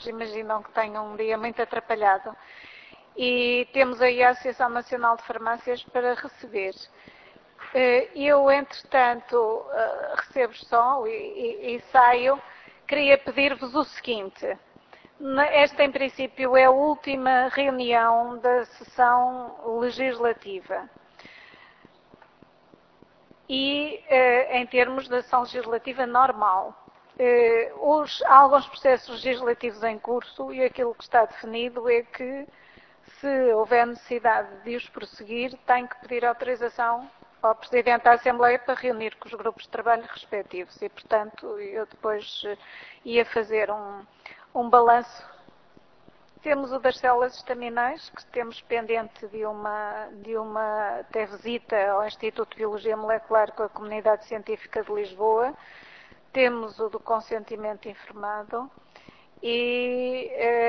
imaginam que tenho um dia muito atrapalhado. E temos aí a Associação Nacional de Farmácias para receber. Eu, entretanto, recebo som e saio. Queria pedir-vos o seguinte. Esta, em princípio, é a última reunião da sessão legislativa. E, em termos da sessão legislativa normal. Há alguns processos legislativos em curso e aquilo que está definido é que, se houver necessidade de os prosseguir, tem que pedir autorização ao Presidente da Assembleia para reunir com os grupos de trabalho respectivos. E, portanto, eu depois ia fazer um balanço. Temos o das células estaminais, que temos pendente de uma até visita ao Instituto de Biologia Molecular com a Comunidade Científica de Lisboa. Temos o do consentimento informado e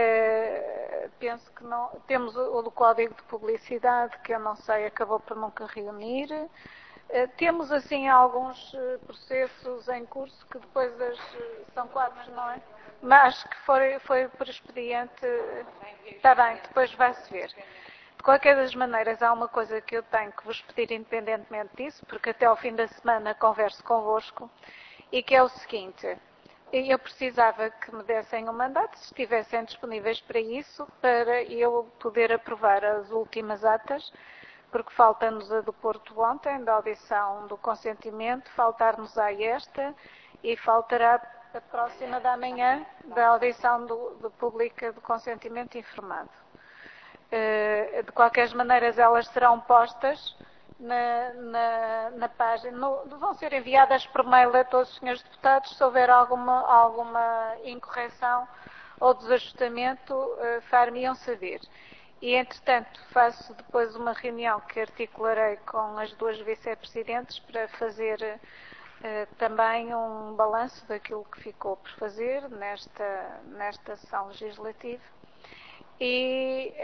penso que não. Temos o do Código de Publicidade, que eu não sei, acabou por nunca reunir. Temos, assim, alguns processos em curso que depois são 4, não é? Mas que foi por expediente. Está bem, depois vai-se ver. De qualquer das maneiras, há uma coisa que eu tenho que vos pedir independentemente disso, porque até ao fim da semana converso convosco, e que é o seguinte. Eu precisava que me dessem um mandato, se estivessem disponíveis para isso, para eu poder aprovar as últimas atas, porque falta-nos a do Porto ontem, da audição do consentimento, faltar-nos-á esta e faltará a próxima da manhã, da audição do pública do consentimento informado. De qualquer maneira, elas serão postas na página, vão ser enviadas por mail a todos os senhores deputados. Se houver alguma incorreção ou desajustamento, far-me-ão saber. E, entretanto, faço depois uma reunião que articularei com as duas vice-presidentes para fazer também um balanço daquilo que ficou por fazer nesta sessão legislativa. E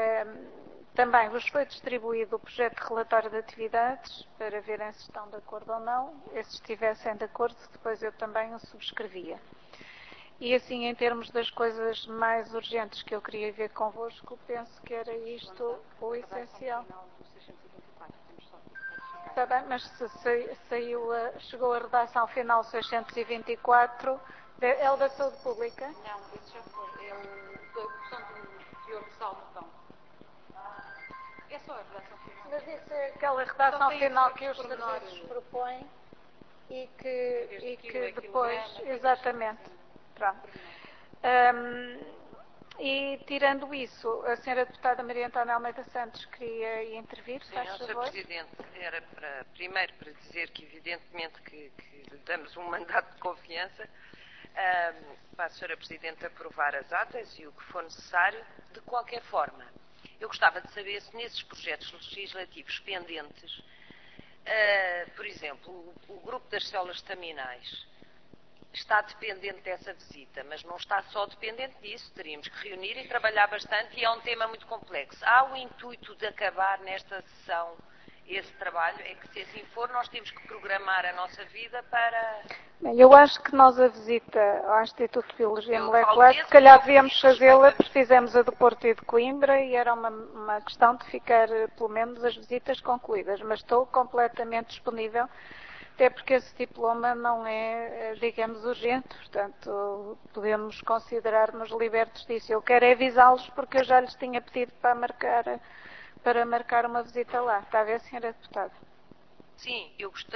também vos foi distribuído o projeto de relatório de atividades para verem se estão de acordo ou não. E se estivessem de acordo, depois eu também o subscrevia. E assim, em termos das coisas mais urgentes que eu queria ver convosco, penso que era isto o essencial. Está bem, mas se chegou a redação final 624, é o da saúde pública? Não, esse já foi. É a opção do senhor Salvatão. É só a redação final. Mas isso é aquela redação final que os serviços propõem e que depois... Exatamente. Pronto. E, tirando isso, a senhora deputada Maria Antónia Almeida Santos queria intervir, Sim, Sr. Presidente, era primeiro para dizer que, evidentemente, que lhe damos um mandato de confiança para a Sra. Presidente aprovar as atas e o que for necessário. De qualquer forma, eu gostava de saber se nesses projetos legislativos pendentes, por exemplo, o grupo das células estaminais está dependente dessa visita, mas não está só dependente disso. Teríamos que reunir e trabalhar bastante e é um tema muito complexo. Há o intuito de acabar nesta sessão esse trabalho? É que, se assim for, nós temos que programar a nossa vida para... Bem, eu acho que nós a visita ao Instituto de Biologia Molecular, se calhar devíamos fazê-la, porque fizemos a do Porto e de Coimbra e era uma questão de ficar, pelo menos, as visitas concluídas. Mas estou completamente disponível, até porque esse diploma não é, digamos, urgente, portanto, podemos considerar-nos libertos disso. Eu quero avisá-los porque eu já lhes tinha pedido para marcar uma visita lá. Está a ver, senhora deputada? Sim,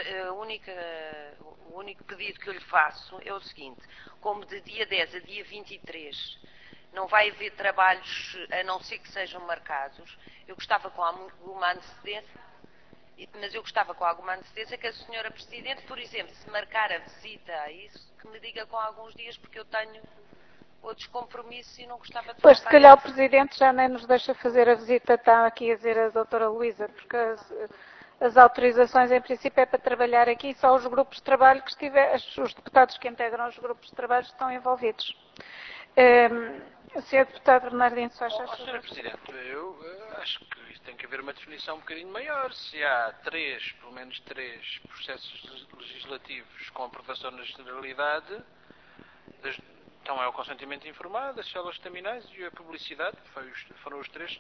o único pedido que eu lhe faço é o seguinte: como de dia 10 a dia 23 não vai haver trabalhos, a não ser que sejam marcados, eu gostava com alguma antecedência, mas eu gostava com alguma antecedência que a senhora Presidente, por exemplo, se marcar a visita a isso, que me diga com alguns dias, porque eu tenho outros compromissos e não gostava de... Pois, se calhar o Presidente já nem nos deixa fazer a visita, está aqui a dizer a doutora Luísa, porque as autorizações em princípio é para trabalhar aqui, só os grupos de trabalho que os deputados que integram os grupos de trabalho estão envolvidos. O Sr. Deputado Bernardino Soares. Sra. Presidente, eu acho que tem que haver uma definição um bocadinho maior. Se há pelo menos três processos legislativos com aprovação na generalidade, Então é o consentimento informado, as células estaminais e a publicidade, foram os três.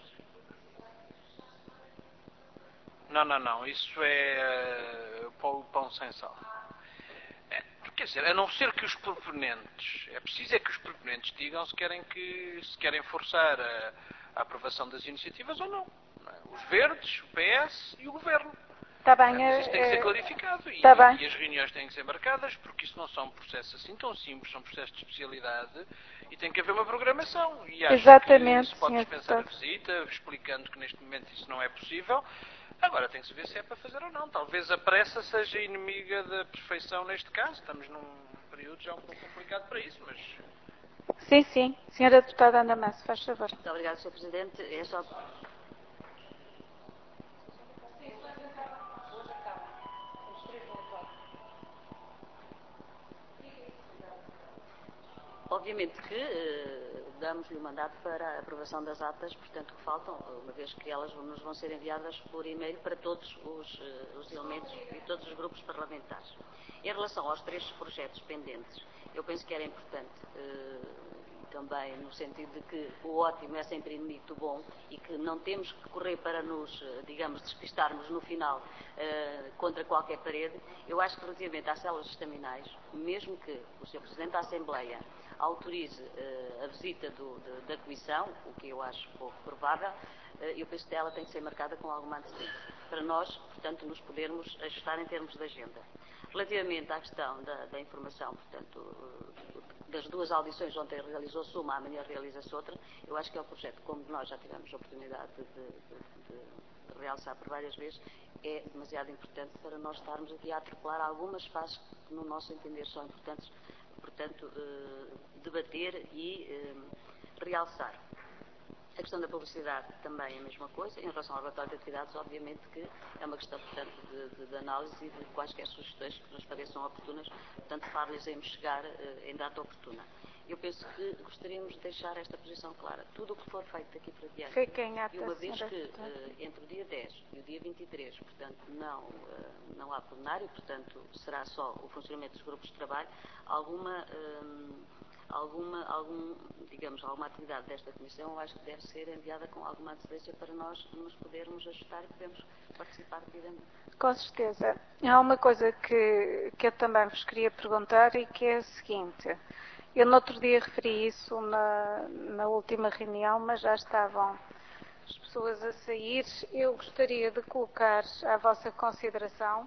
Não, isso é pão sem sal. Quer dizer, a não ser que os proponentes, é preciso que os proponentes digam se querem forçar a aprovação das iniciativas ou não. Os verdes, o PS e o Governo. Está bem, Mas isso tem que ser clarificado e as reuniões têm que ser marcadas, porque isso não são processos assim tão simples, são processos de especialidade e tem que haver uma programação. E acho exatamente, que se pode dispensar a visita, explicando que neste momento isso não é possível. Agora tem que se ver se é para fazer ou não. Talvez a pressa seja inimiga da perfeição neste caso. Estamos num período já um pouco complicado para isso, mas... Sim. Senhora Deputada Ana Masso, faz favor. Muito obrigada, Sr. Presidente. É só... Obviamente que damos-lhe o mandato para a aprovação das atas, portanto, que faltam, uma vez que elas nos vão ser enviadas por e-mail para todos os elementos e todos os grupos parlamentares. Em relação aos 3 projetos pendentes, eu penso que era importante, também no sentido de que o ótimo é sempre inimigo do bom e que não temos que correr para nos, digamos, despistarmos no final contra qualquer parede. Eu acho que relativamente às células estaminais, mesmo que o Sr. Presidente da Assembleia autorize a visita da Comissão, o que eu acho pouco provável, eu penso que ela tem que ser marcada com alguma antecedência, para nós, portanto, nos podermos ajustar em termos de agenda. Relativamente à questão da informação, portanto, das 2 audições, ontem realizou-se uma, amanhã realiza-se outra, eu acho que é um projeto, como nós já tivemos a oportunidade de realçar por várias vezes, é demasiado importante para nós estarmos aqui a atropelar algumas fases que, no nosso entender, são importantes, portanto, debater e realçar. A questão da publicidade também é a mesma coisa. Em relação ao relatório de atividades, obviamente que é uma questão, portanto, de análise e de quaisquer sugestões que nos pareçam oportunas, portanto, far-lhes-emos chegar em data oportuna. Eu penso que gostaríamos de deixar esta posição clara. Tudo o que for feito daqui para diante, e uma vez que entre o dia 10 e o dia 23, portanto, não há plenário, portanto, será só o funcionamento dos grupos de trabalho, alguma atividade desta Comissão, eu acho que deve ser enviada com alguma antecedência para nós nos podermos ajustar e podermos participar devidamente. Com certeza. Há uma coisa que eu também vos queria perguntar e que é a seguinte. Eu no outro dia referi isso na última reunião, mas já estavam as pessoas a sair. Eu gostaria de colocar à vossa consideração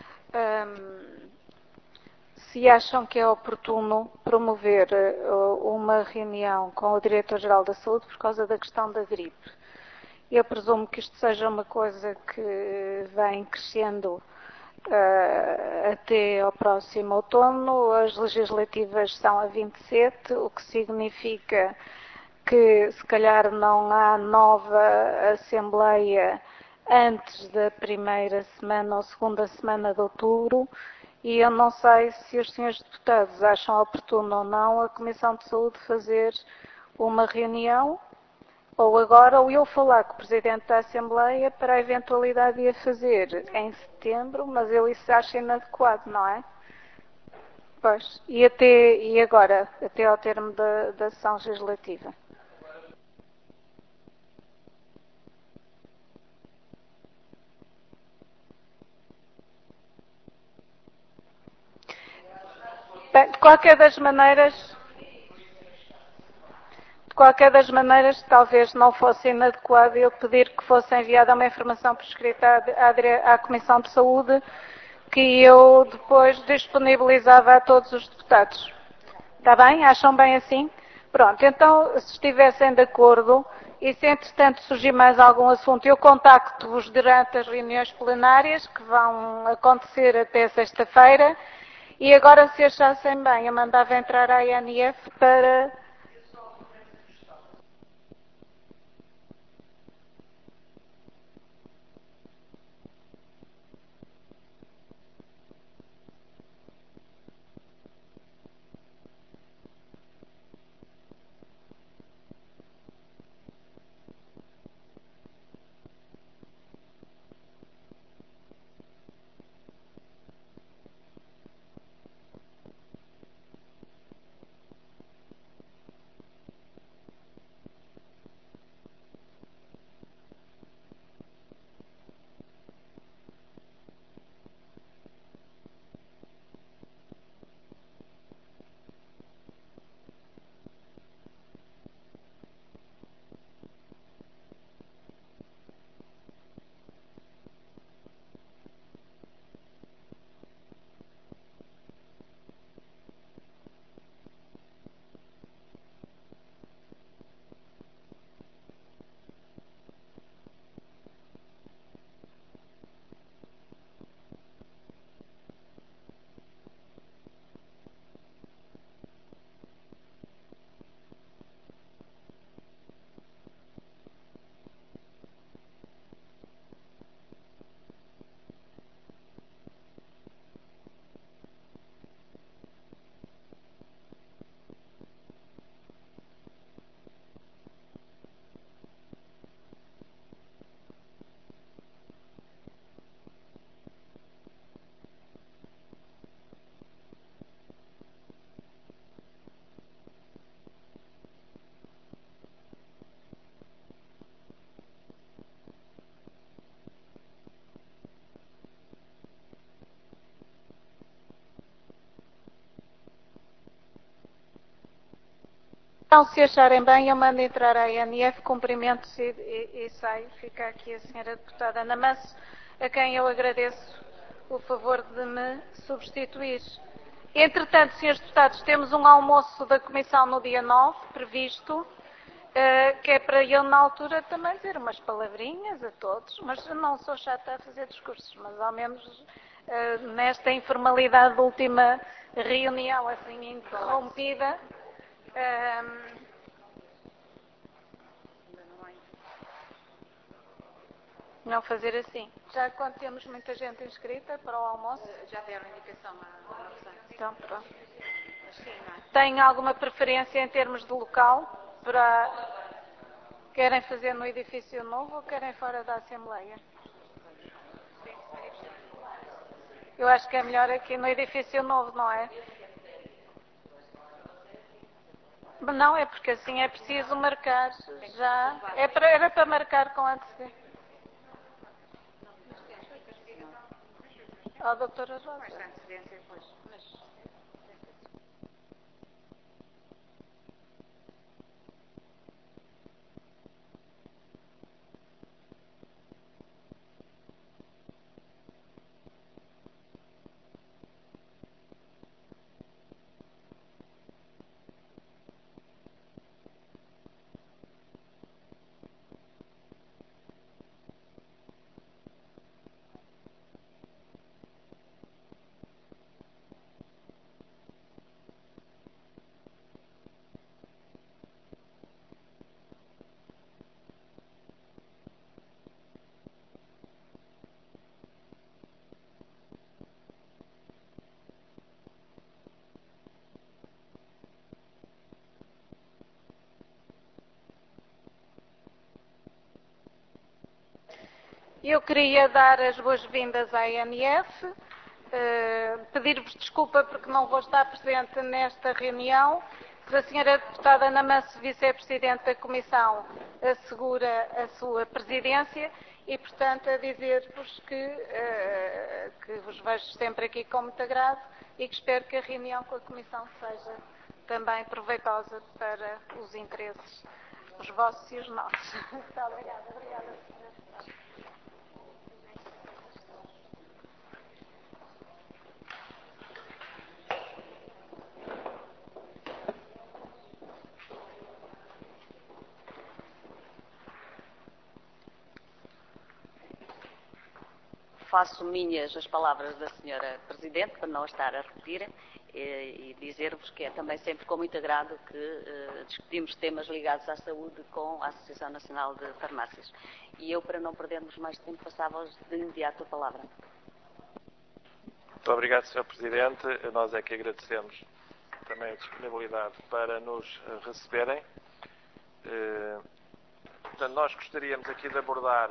se acham que é oportuno promover uma reunião com o Diretor-Geral da Saúde por causa da questão da gripe. Eu presumo que isto seja uma coisa que vem crescendo até ao próximo outono. As legislativas são a 27, o que significa que se calhar não há nova Assembleia antes da primeira semana ou segunda semana de outubro. E eu não sei se os senhores deputados acham oportuno ou não a Comissão de Saúde fazer uma reunião, ou agora, ou eu falar com o Presidente da Assembleia para a eventualidade de a fazer em setembro, mas eu isso acho inadequado, não é? Pois, e agora, até ao termo da sessão legislativa. Bem, de qualquer das maneiras, talvez não fosse inadequado eu pedir que fosse enviada uma informação por escrita à Comissão de Saúde que eu depois disponibilizava a todos os deputados. Está bem? Acham bem assim? Pronto, então, se estivessem de acordo e se entretanto surgir mais algum assunto, eu contacto-vos durante as reuniões plenárias que vão acontecer até sexta-feira. E agora, se achassem bem, eu mandava entrar a ANF para... Então, se acharem bem, eu mando entrar a ANF, cumprimentos e saio. Fica aqui a senhora deputada Ana Manso, a quem eu agradeço o favor de me substituir. Entretanto, senhores deputados, temos um almoço da Comissão no dia 9, previsto, que é para eu, na altura, também dizer umas palavrinhas a todos, mas eu não sou chata a fazer discursos, mas ao menos nesta informalidade da última reunião, assim, interrompida, não fazer assim. Já quando temos muita gente inscrita para o almoço. Já deram indicação à Rossana. Então, pronto. Mas sim, não é? Tem alguma preferência em termos de local? Querem fazer no edifício novo ou querem fora da Assembleia? Eu acho que é melhor aqui no edifício novo, não é? Não, é porque assim é preciso marcar já. Era para marcar com antecedência. Ó, doutora Rosa. Com esta antecedência, pois. Mas eu queria dar as boas-vindas à ANF, pedir-vos desculpa porque não vou estar presente nesta reunião. A senhora deputada Ana Manso, vice-presidente da Comissão, assegura a sua presidência e, portanto, a dizer-vos que vos vejo sempre aqui com muito agrado e que espero que a reunião com a Comissão seja também proveitosa para os interesses, os vossos e os nossos. Muito obrigada. Obrigada, senhora deputada. Faço minhas as palavras da senhora Presidente, para não estar a repetir, e dizer-vos que é também sempre com muito agrado que discutimos temas ligados à saúde com a Associação Nacional de Farmácias. E eu, para não perdermos mais tempo, passava-vos de imediato a palavra. Muito obrigado, Sr. Presidente. Nós é que agradecemos também a disponibilidade para nos receberem. Portanto, nós gostaríamos aqui de abordar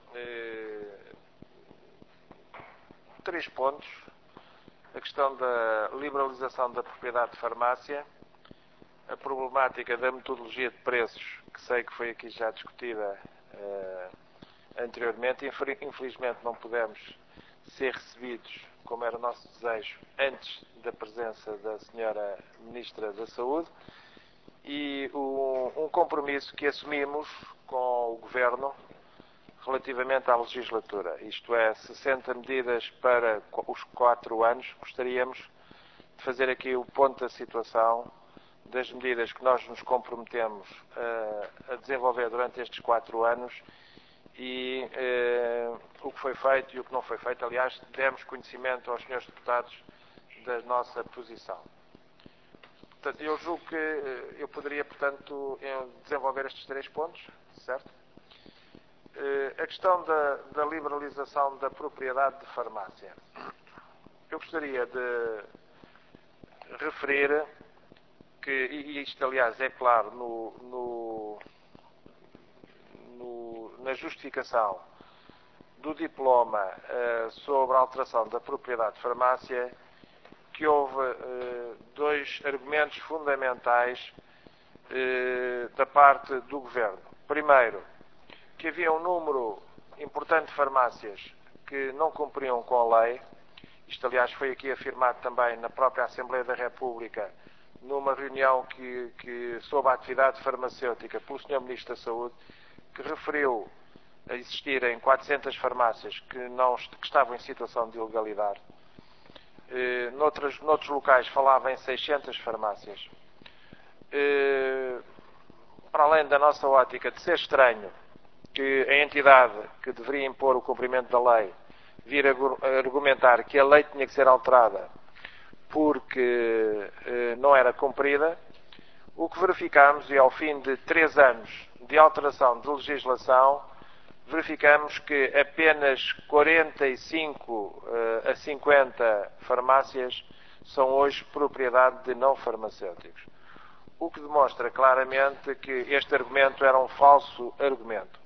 3 pontos. A questão da liberalização da propriedade de farmácia, a problemática da metodologia de preços, que sei que foi aqui já discutida anteriormente. Infelizmente não pudemos ser recebidos, como era o nosso desejo, antes da presença da senhora Ministra da Saúde, e um compromisso que assumimos com o Governo relativamente à legislatura, isto é, 60 medidas para os 4 anos. Gostaríamos de fazer aqui o ponto da situação das medidas que nós nos comprometemos a desenvolver durante estes 4 anos e o que foi feito e o que não foi feito. Aliás, demos conhecimento aos senhores deputados da nossa posição. Portanto, eu julgo que eu poderia, portanto, desenvolver estes 3 pontos, certo? A questão da liberalização da propriedade de farmácia. Eu gostaria de referir que, e isto aliás é claro na justificação do diploma sobre a alteração da propriedade de farmácia, que houve 2 argumentos fundamentais da parte do Governo. Primeiro, que havia um número importante de farmácias que não cumpriam com a lei. Isto, aliás, foi aqui afirmado também na própria Assembleia da República, numa reunião sobre a atividade farmacêutica pelo Sr. Ministro da Saúde, que referiu a existirem 400 farmácias que estavam em situação de ilegalidade. Noutros locais falava em 600 farmácias. Para além da nossa ótica de ser estranho que a entidade que deveria impor o cumprimento da lei vir argumentar que a lei tinha que ser alterada porque não era cumprida, o que verificamos, e ao fim de 3 anos de alteração de legislação, verificamos que apenas 45 a 50 farmácias são hoje propriedade de não farmacêuticos. O que demonstra claramente que este argumento era um falso argumento.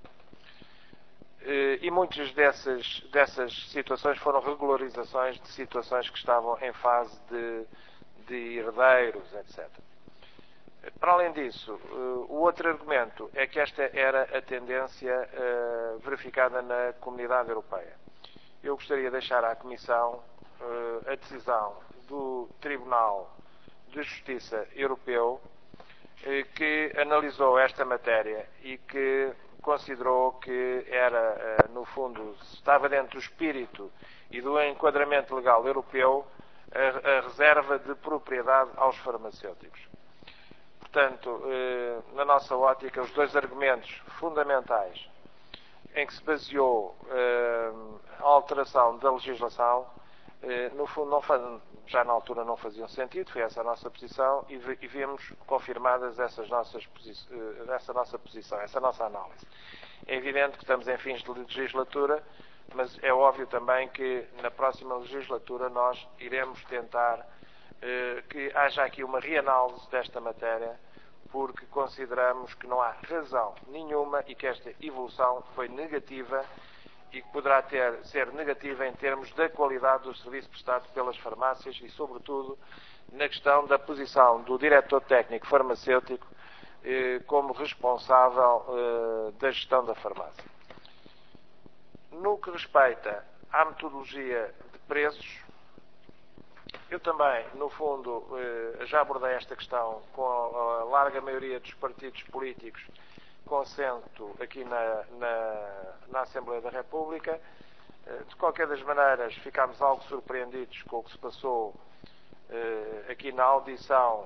E muitas dessas situações foram regularizações de situações que estavam em fase de herdeiros, etc. Para além disso, o outro argumento é que esta era a tendência verificada na Comunidade Europeia. Eu gostaria de deixar à Comissão a decisão do Tribunal de Justiça Europeu que analisou esta matéria e que considerou que era, no fundo, estava dentro do espírito e do enquadramento legal europeu a reserva de propriedade aos farmacêuticos. Portanto, na nossa ótica, os 2 argumentos fundamentais em que se baseou a alteração da legislação, no fundo, já na altura não faziam sentido, foi essa a nossa posição e vimos confirmadas essa nossa posição, essa nossa análise. É evidente que estamos em fins de legislatura, mas é óbvio também que na próxima legislatura nós iremos tentar que haja aqui uma reanálise desta matéria, porque consideramos que não há razão nenhuma e que esta evolução foi negativa e que poderá ser negativa em termos da qualidade do serviço prestado pelas farmácias e, sobretudo, na questão da posição do diretor técnico farmacêutico como responsável da gestão da farmácia. No que respeita à metodologia de preços, eu também, no fundo, já abordei esta questão com a larga maioria dos partidos políticos com assento aqui na Assembleia da República. De qualquer das maneiras, ficámos algo surpreendidos com o que se passou aqui na audição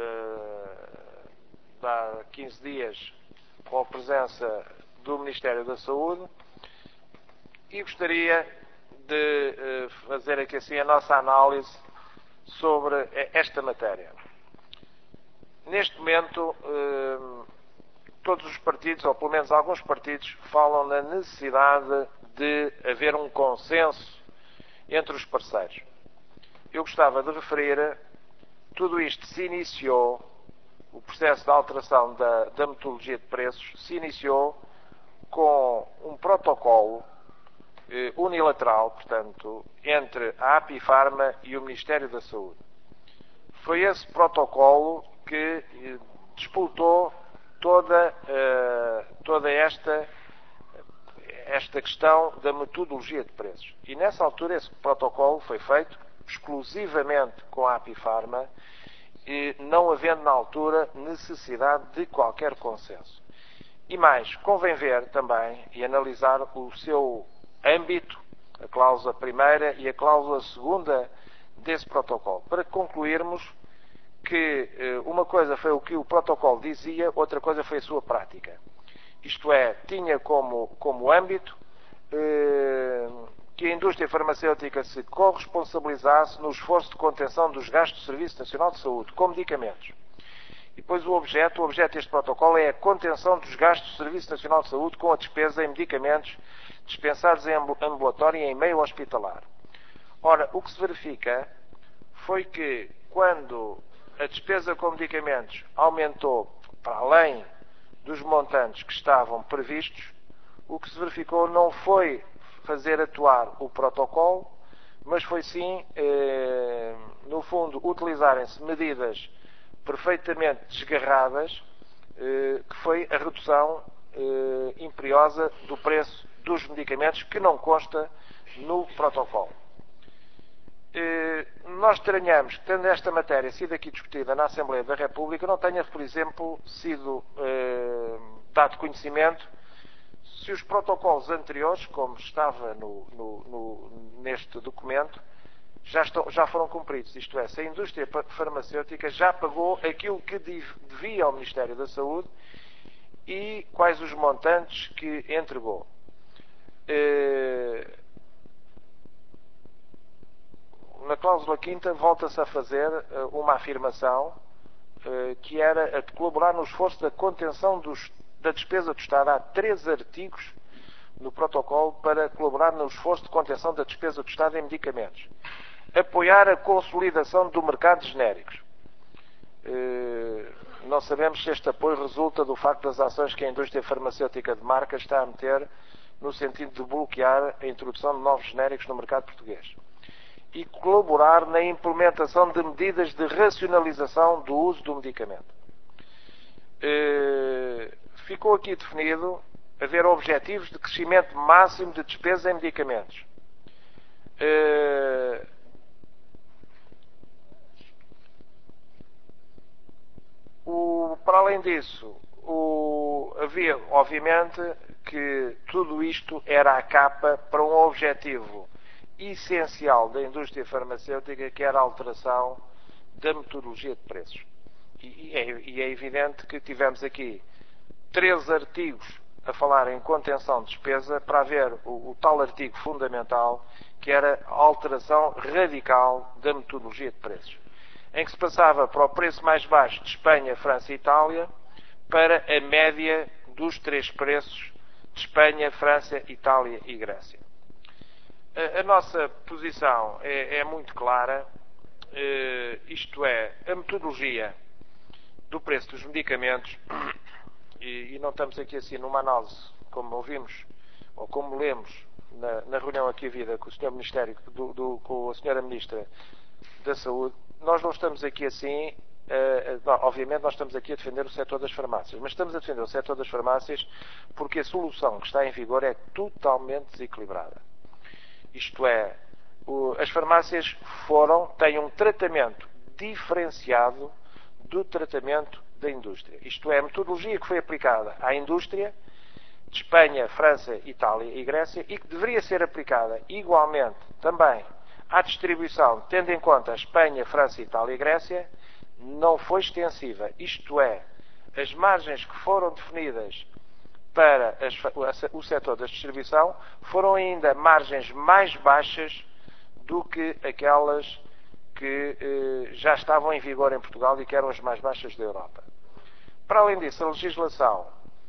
de há 15 dias com a presença do Ministério da Saúde e gostaria de fazer aqui assim a nossa análise sobre esta matéria. Neste momento, todos os partidos, ou pelo menos alguns partidos, falam na necessidade de haver um consenso entre os parceiros. Eu gostava de referir, tudo isto se iniciou, o processo de alteração da metodologia de preços se iniciou com um protocolo unilateral, portanto, entre a Apifarma e o Ministério da Saúde. Foi esse protocolo que disputou toda esta questão da metodologia de preços. E nessa altura esse protocolo foi feito exclusivamente com a Apifarma, e não havendo na altura necessidade de qualquer consenso. E mais, convém ver também e analisar o seu âmbito, a cláusula primeira e a cláusula segunda desse protocolo, para concluirmos que uma coisa foi o que o protocolo dizia, outra coisa foi a sua prática. Isto é, tinha como âmbito que a indústria farmacêutica se corresponsabilizasse no esforço de contenção dos gastos do Serviço Nacional de Saúde com medicamentos. E depois o objeto deste protocolo é a contenção dos gastos do Serviço Nacional de Saúde com a despesa em medicamentos dispensados em ambulatório e em meio hospitalar. Ora, o que se verifica foi que quando a despesa com medicamentos aumentou para além dos montantes que estavam previstos, o que se verificou não foi fazer atuar o protocolo, mas foi sim, no fundo, utilizarem-se medidas perfeitamente desgarradas, que foi a redução imperiosa do preço dos medicamentos, que não consta no protocolo. nós estranhamos que, tendo esta matéria sido aqui discutida na Assembleia da República, não tenha, por exemplo, sido dado conhecimento se os protocolos anteriores, como estava neste documento, já foram cumpridos. Isto é, se a indústria farmacêutica já pagou aquilo que devia ao Ministério da Saúde e quais os montantes que entregou. Na cláusula quinta volta-se a fazer uma afirmação que era a de colaborar no esforço da contenção da despesa do Estado. Há 3 artigos no protocolo para colaborar no esforço de contenção da despesa do Estado em medicamentos. Apoiar a consolidação do mercado de genéricos. Não sabemos se este apoio resulta do facto das ações que a indústria farmacêutica de marca está a meter no sentido de bloquear a introdução de novos genéricos no mercado português. E colaborar na implementação de medidas de racionalização do uso do medicamento. Ficou aqui definido haver objetivos de crescimento máximo de despesa em medicamentos. Para além disso, havia, obviamente, que tudo isto era a capa para um objetivo essencial da indústria farmacêutica, que era a alteração da metodologia de preços. E é evidente que tivemos aqui 3 artigos a falar em contenção de despesa para haver o tal artigo fundamental, que era a alteração radical da metodologia de preços, em que se passava para o preço mais baixo de Espanha, França e Itália para a média dos 3 preços de Espanha, França, Itália e Grécia. A nossa posição é muito clara, isto é, a metodologia do preço dos medicamentos, e não estamos aqui assim numa análise, como ouvimos, ou como lemos na reunião aqui havida com o Sr. Ministério, com a Sra. Ministra da Saúde, nós não estamos aqui assim, obviamente nós estamos aqui a defender o setor das farmácias, mas estamos a defender o setor das farmácias porque a solução que está em vigor é totalmente desequilibrada. Isto é, as farmácias têm um tratamento diferenciado do tratamento da indústria. Isto é, a metodologia que foi aplicada à indústria de Espanha, França, Itália e Grécia e que deveria ser aplicada igualmente também à distribuição, tendo em conta a Espanha, França, Itália e Grécia, não foi extensiva. Isto é, as margens que foram definidas para o setor da distribuição foram ainda margens mais baixas do que aquelas que já estavam em vigor em Portugal e que eram as mais baixas da Europa. Para além disso, a legislação,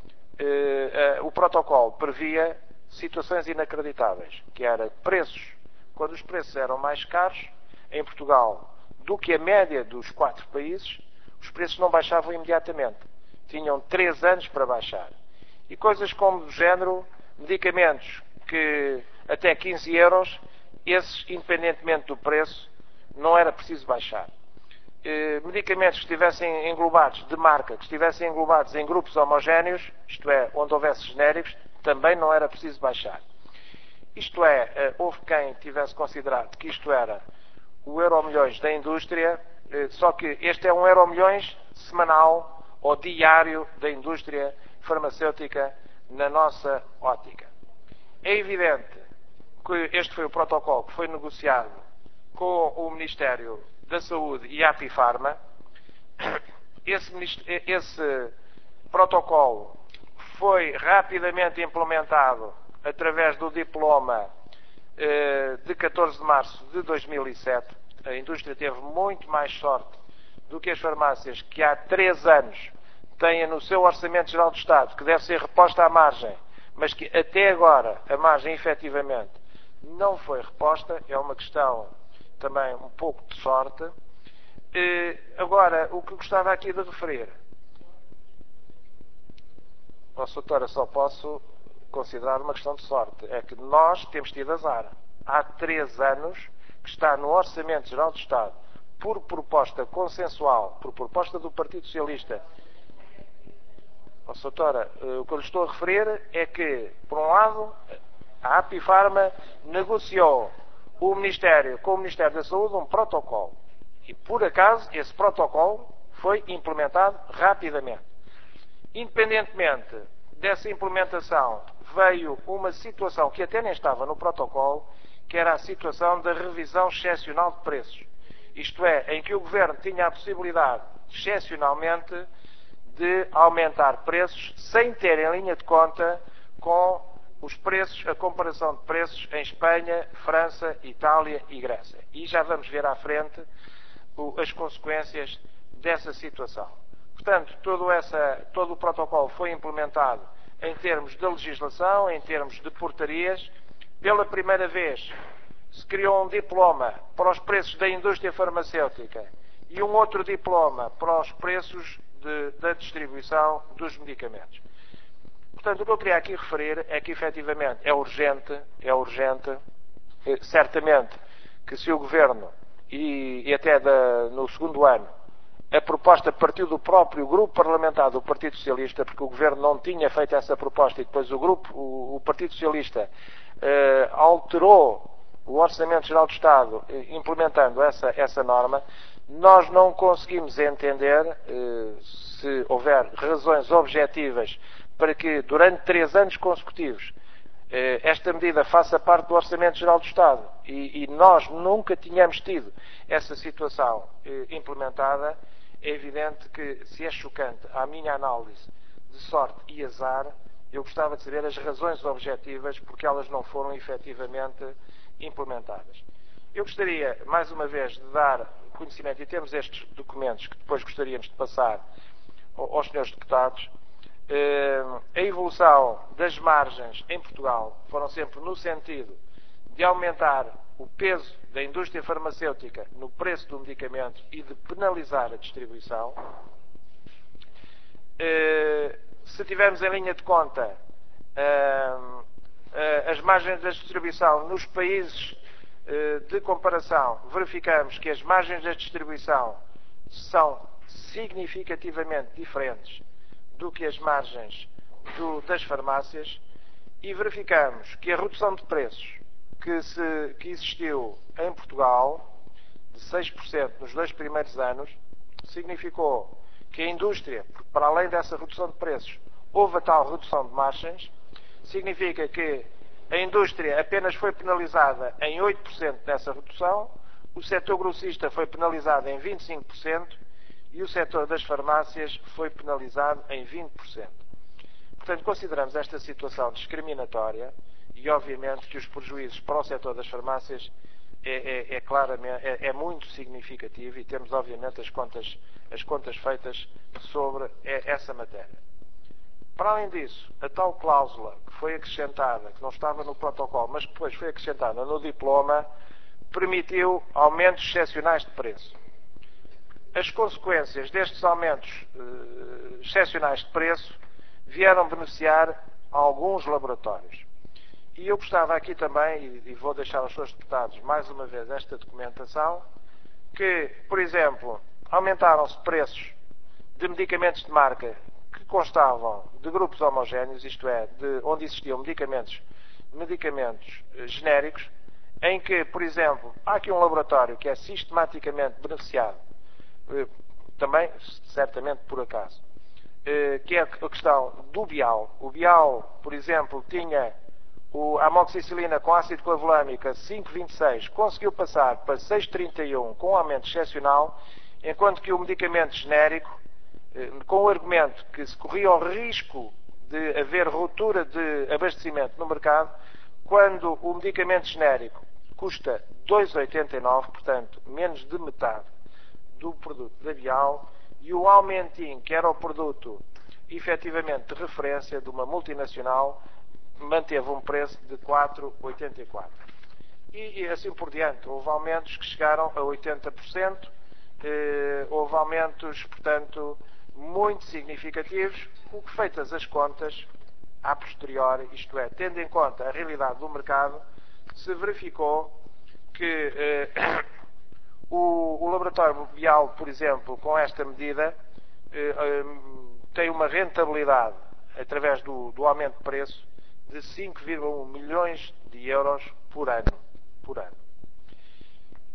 o protocolo previa situações inacreditáveis, que era preços, quando os preços eram mais caros em Portugal do que a média dos 4 países, os preços não baixavam imediatamente. Tinham 3 anos para baixar. E coisas como do género, medicamentos que até 15 euros, esses, independentemente do preço, não era preciso baixar. Medicamentos que estivessem englobados de marca, que estivessem englobados em grupos homogéneos, isto é, onde houvesse genéricos, também não era preciso baixar. Isto é, houve quem tivesse considerado que isto era o Euromilhões da indústria, só que este é um Euromilhões semanal ou diário da indústria farmacêutica na nossa ótica. É evidente que este foi o protocolo que foi negociado com o Ministério da Saúde e a Apifarma. Esse protocolo foi rapidamente implementado através do diploma de 14 de março de 2007. A indústria teve muito mais sorte do que as farmácias, que há 3 anos têm no seu Orçamento Geral do Estado, que deve ser reposta à margem, mas que até agora a margem efetivamente não foi reposta. É uma questão também um pouco de sorte. Agora, o que gostava aqui de referir, doutora, só posso considerar uma questão de sorte, é que nós temos tido azar. Há 3 anos que está no Orçamento Geral do Estado, por proposta consensual, por proposta do Partido Socialista. Doutora, o que eu lhe estou a referir é que, por um lado, a Apifarma negociou com o Ministério da Saúde um protocolo. E, por acaso, esse protocolo foi implementado rapidamente. Independentemente dessa implementação, veio uma situação que até nem estava no protocolo, que era a situação da revisão excepcional de preços. Isto é, em que o Governo tinha a possibilidade, excepcionalmente, de aumentar preços sem ter em linha de conta com os preços, a comparação de preços em Espanha, França, Itália e Grécia. E já vamos ver à frente as consequências dessa situação. Portanto, todo o protocolo foi implementado em termos de legislação, em termos de portarias. Pela primeira vez se criou um diploma para os preços da indústria farmacêutica e um outro diploma para os preços da distribuição dos medicamentos. Portanto, o que eu queria aqui referir é que, efetivamente, é urgente, certamente que se o Governo, e até no segundo ano, a proposta partiu do próprio grupo parlamentar do Partido Socialista, porque o Governo não tinha feito essa proposta e depois o Partido Socialista alterou o Orçamento Geral do Estado implementando essa norma. Nós não conseguimos entender se houver razões objetivas para que durante 3 anos consecutivos esta medida faça parte do Orçamento Geral do Estado e nós nunca tínhamos tido essa situação implementada. É evidente que, se é chocante à minha análise de sorte e azar, eu gostava de saber as razões objetivas porque elas não foram efetivamente implementadas. Eu gostaria, mais uma vez, de dar conhecimento, e temos estes documentos que depois gostaríamos de passar aos senhores deputados. A evolução das margens em Portugal foram sempre no sentido de aumentar o peso da indústria farmacêutica no preço do medicamento e de penalizar a distribuição. Se tivermos em linha de conta as margens da distribuição nos países de comparação, verificamos que as margens da distribuição são significativamente diferentes do que as margens das farmácias e verificamos que a redução de preços que existiu em Portugal, de 6% nos 2 primeiros anos, significou que a indústria, para além dessa redução de preços, houve a tal redução de margens, significa que a indústria apenas foi penalizada em 8% dessa redução, o setor grossista foi penalizado em 25% e o setor das farmácias foi penalizado em 20%. Portanto, consideramos esta situação discriminatória e, obviamente, que os prejuízos para o setor das farmácias é muito significativo e temos, obviamente, as contas feitas sobre essa matéria. Para além disso, a tal cláusula que foi acrescentada, que não estava no protocolo, mas que depois foi acrescentada no diploma, permitiu aumentos excepcionais de preço. As consequências destes aumentos excepcionais de preço vieram beneficiar alguns laboratórios. E eu gostava aqui também, e vou deixar aos senhores deputados mais uma vez esta documentação, que, por exemplo, aumentaram-se preços de medicamentos de marca que constavam de grupos homogéneos, isto é, onde existiam medicamentos genéricos, em que, por exemplo, há aqui um laboratório que é sistematicamente beneficiado, também, certamente por acaso, que é a questão do Bial. O Bial, por exemplo, tinha a amoxicilina com ácido clavulâmico a 5,26, conseguiu passar para 6,31 com um aumento excepcional, enquanto que o medicamento genérico, com o argumento que se corria o risco de haver ruptura de abastecimento no mercado, quando o medicamento genérico custa 2,89, portanto, menos de metade do produto da Bial, e o Aumentin, que era o produto efetivamente de referência de uma multinacional, manteve um preço de 4,84. E assim por diante. Houve aumentos que chegaram a 80%, houve aumentos, portanto, muito significativos, o que, feitas as contas, a posteriori, isto é, tendo em conta a realidade do mercado, se verificou que o laboratório Bial, por exemplo, com esta medida, tem uma rentabilidade, através do aumento de preço, de 5,1 milhões de euros por ano.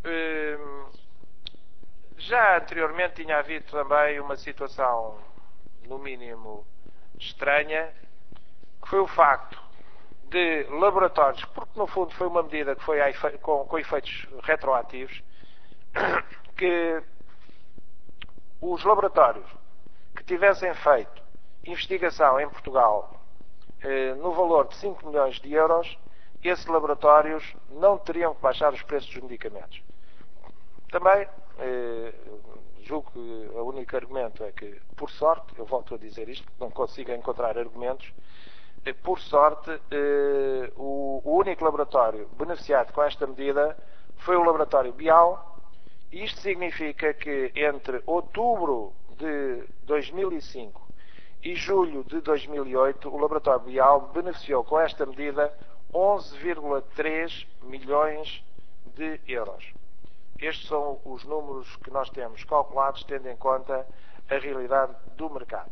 Já anteriormente tinha havido também uma situação, no mínimo, estranha, que foi o facto de laboratórios, porque no fundo foi uma medida que foi com efeitos retroativos, que os laboratórios que tivessem feito investigação em Portugal no valor de 5 milhões de euros, esses laboratórios não teriam que baixar os preços dos medicamentos. Também, julgo que o único argumento é que, por sorte, eu volto a dizer isto, não consigo encontrar argumentos, por sorte, o único laboratório beneficiado com esta medida foi o laboratório Bial, e isto significa que entre outubro de 2005 e julho de 2008, o laboratório Bial beneficiou com esta medida 11,3 milhões de euros. Estes são os números que nós temos calculados, tendo em conta a realidade do mercado.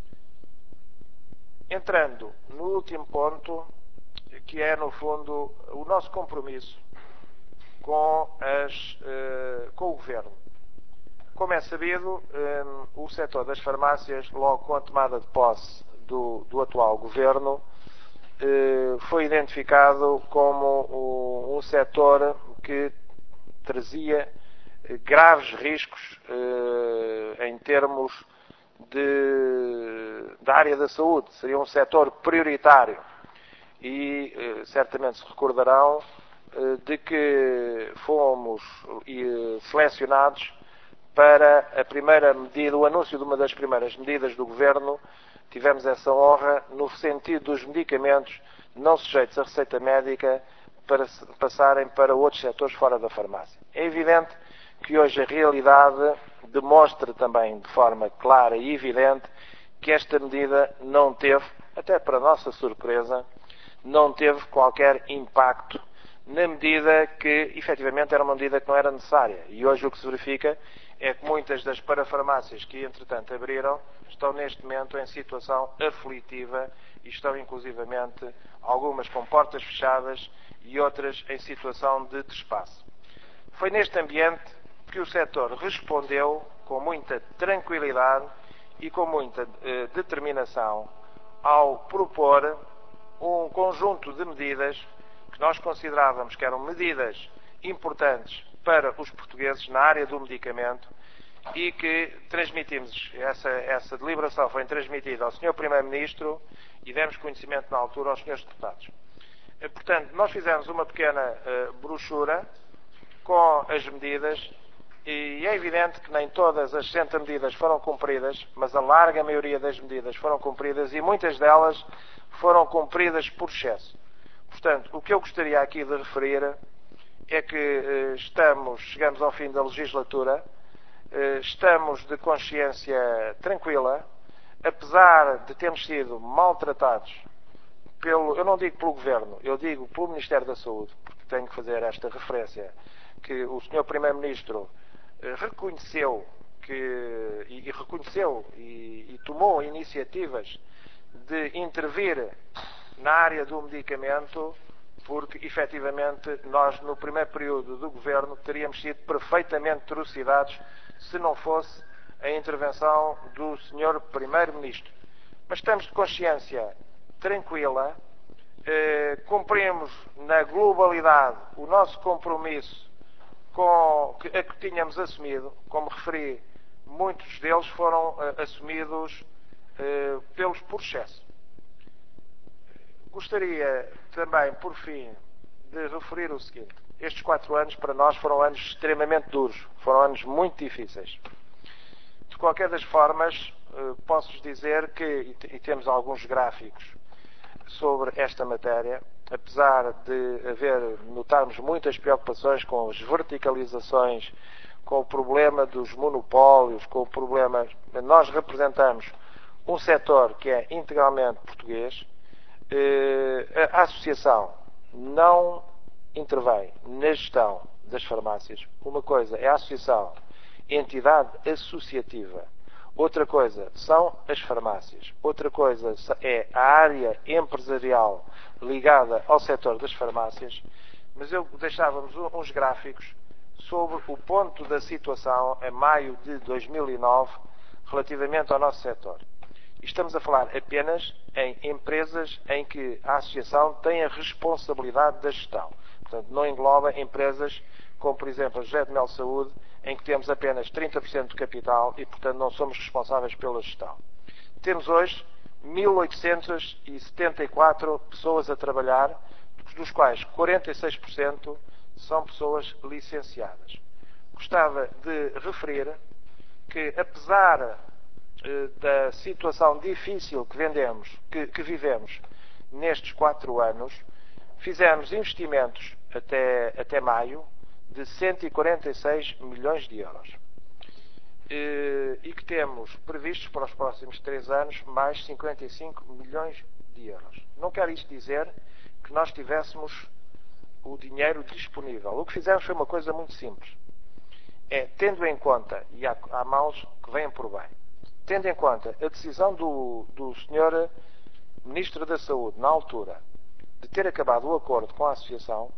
Entrando no último ponto, que é, no fundo, o nosso compromisso com o Governo. Como é sabido, o setor das farmácias, logo com a tomada de posse do atual Governo, foi identificado como um setor que trazia graves riscos em termos da área da saúde. Seria um setor prioritário e certamente se recordarão de que fomos selecionados para a primeira medida, o anúncio de uma das primeiras medidas do Governo. Tivemos essa honra no sentido dos medicamentos não sujeitos à receita médica para passarem para outros setores fora da farmácia. É evidente que hoje a realidade demonstra também de forma clara e evidente que esta medida não teve, até para nossa surpresa, não teve qualquer impacto na medida que, efetivamente, era uma medida que não era necessária. E hoje o que se verifica é que muitas das parafarmácias que, entretanto, abriram, estão neste momento em situação aflitiva e estão, inclusivamente, algumas com portas fechadas e outras em situação de despaço. Foi neste ambiente que o setor respondeu com muita tranquilidade e com muita determinação ao propor um conjunto de medidas que nós considerávamos que eram medidas importantes para os portugueses na área do medicamento e que transmitimos, essa deliberação foi transmitida ao Sr. Primeiro-Ministro e demos conhecimento na altura aos Srs. Deputados. Portanto, nós fizemos uma pequena brochura com as medidas e é evidente que nem todas as 60 medidas foram cumpridas, mas a larga maioria das medidas foram cumpridas e muitas delas foram cumpridas por excesso. Portanto, o que eu gostaria aqui de referir é que chegamos ao fim da legislatura, estamos de consciência tranquila, apesar de termos sido maltratados eu não digo pelo Governo, eu digo pelo Ministério da Saúde, porque tenho que fazer esta referência, que o Sr. Primeiro-Ministro reconheceu e tomou iniciativas de intervir na área do medicamento, porque, efetivamente, nós, no primeiro período do Governo, teríamos sido perfeitamente trucidados se não fosse a intervenção do Sr. Primeiro-Ministro. Mas estamos de consciência tranquila, cumprimos na globalidade o nosso compromisso a que tínhamos assumido. Como referi, muitos deles foram assumidos por excesso. Gostaria também, por fim, de referir o seguinte: estes 4 anos para nós foram anos extremamente duros, foram anos muito difíceis. De qualquer das formas, posso-vos dizer que, e temos alguns gráficos sobre esta matéria, apesar de notarmos muitas preocupações com as verticalizações, com o problema dos monopólios, com o problema... Nós representamos um setor que é integralmente português. A associação não intervém na gestão das farmácias. Uma coisa é a associação, entidade associativa. Outra coisa são as farmácias. Outra coisa é a área empresarial ligada ao setor das farmácias. Mas eu deixava-vos uns gráficos sobre o ponto da situação a maio de 2009 relativamente ao nosso setor. E estamos a falar apenas em empresas em que a Associação tem a responsabilidade da gestão. Portanto, não engloba empresas como, por exemplo, a José de Mel Saúde, em que temos apenas 30% do capital e, portanto, não somos responsáveis pela gestão. Temos hoje 1.874 pessoas a trabalhar, dos quais 46% são pessoas licenciadas. Gostava de referir que, apesar da situação difícil que vivemos nestes 4 anos, fizemos investimentos até maio de 146 milhões de euros. E que temos previstos para os próximos 3 anos mais 55 milhões de euros. Não quer isto dizer que nós tivéssemos o dinheiro disponível. O que fizemos foi uma coisa muito simples. Tendo em conta, e há males que vêm por bem, tendo em conta a decisão do Sr. Ministro da Saúde, na altura, de ter acabado o acordo com a Associação,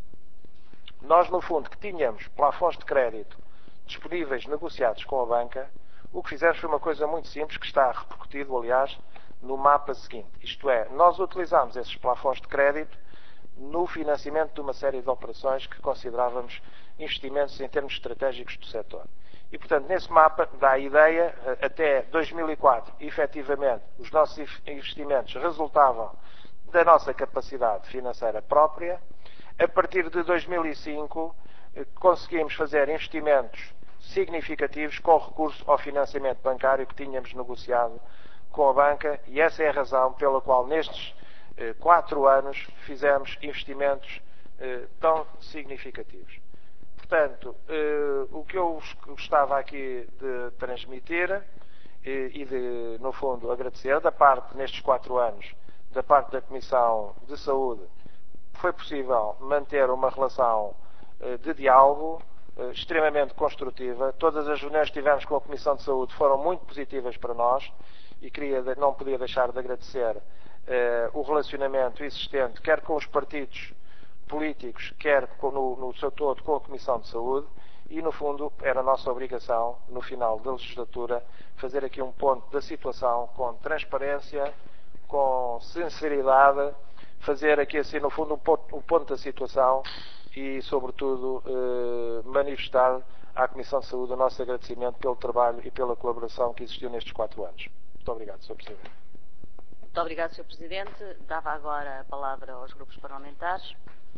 nós, no fundo, que tínhamos plafons de crédito disponíveis, negociados com a banca, o que fizemos foi uma coisa muito simples, que está repercutido, aliás, no mapa seguinte. Isto é, nós utilizámos esses plafons de crédito no financiamento de uma série de operações que considerávamos investimentos em termos estratégicos do setor. E, portanto, nesse mapa dá a ideia, até 2004, efetivamente, os nossos investimentos resultavam da nossa capacidade financeira própria. A partir de 2005, conseguimos fazer investimentos significativos com recurso ao financiamento bancário que tínhamos negociado com a banca, e essa é a razão pela qual nestes 4 anos fizemos investimentos tão significativos. Portanto, o que eu gostava aqui de transmitir e de, no fundo, agradecer nestes 4 anos, da parte da Comissão de Saúde, foi possível manter uma relação de diálogo extremamente construtiva. Todas as reuniões que tivemos com a Comissão de Saúde foram muito positivas para nós e não podia deixar de agradecer o relacionamento existente, quer com os partidos políticos, quer no seu todo com a Comissão de Saúde, e no fundo era a nossa obrigação, no final da legislatura, fazer aqui um ponto da situação com transparência, com sinceridade, fazer aqui assim no fundo um ponto da situação e, sobretudo, manifestar à Comissão de Saúde o nosso agradecimento pelo trabalho e pela colaboração que existiu nestes 4 anos. Muito obrigado, Sr. Presidente. Muito obrigado, Sr. Presidente. Dava agora a palavra aos grupos parlamentares.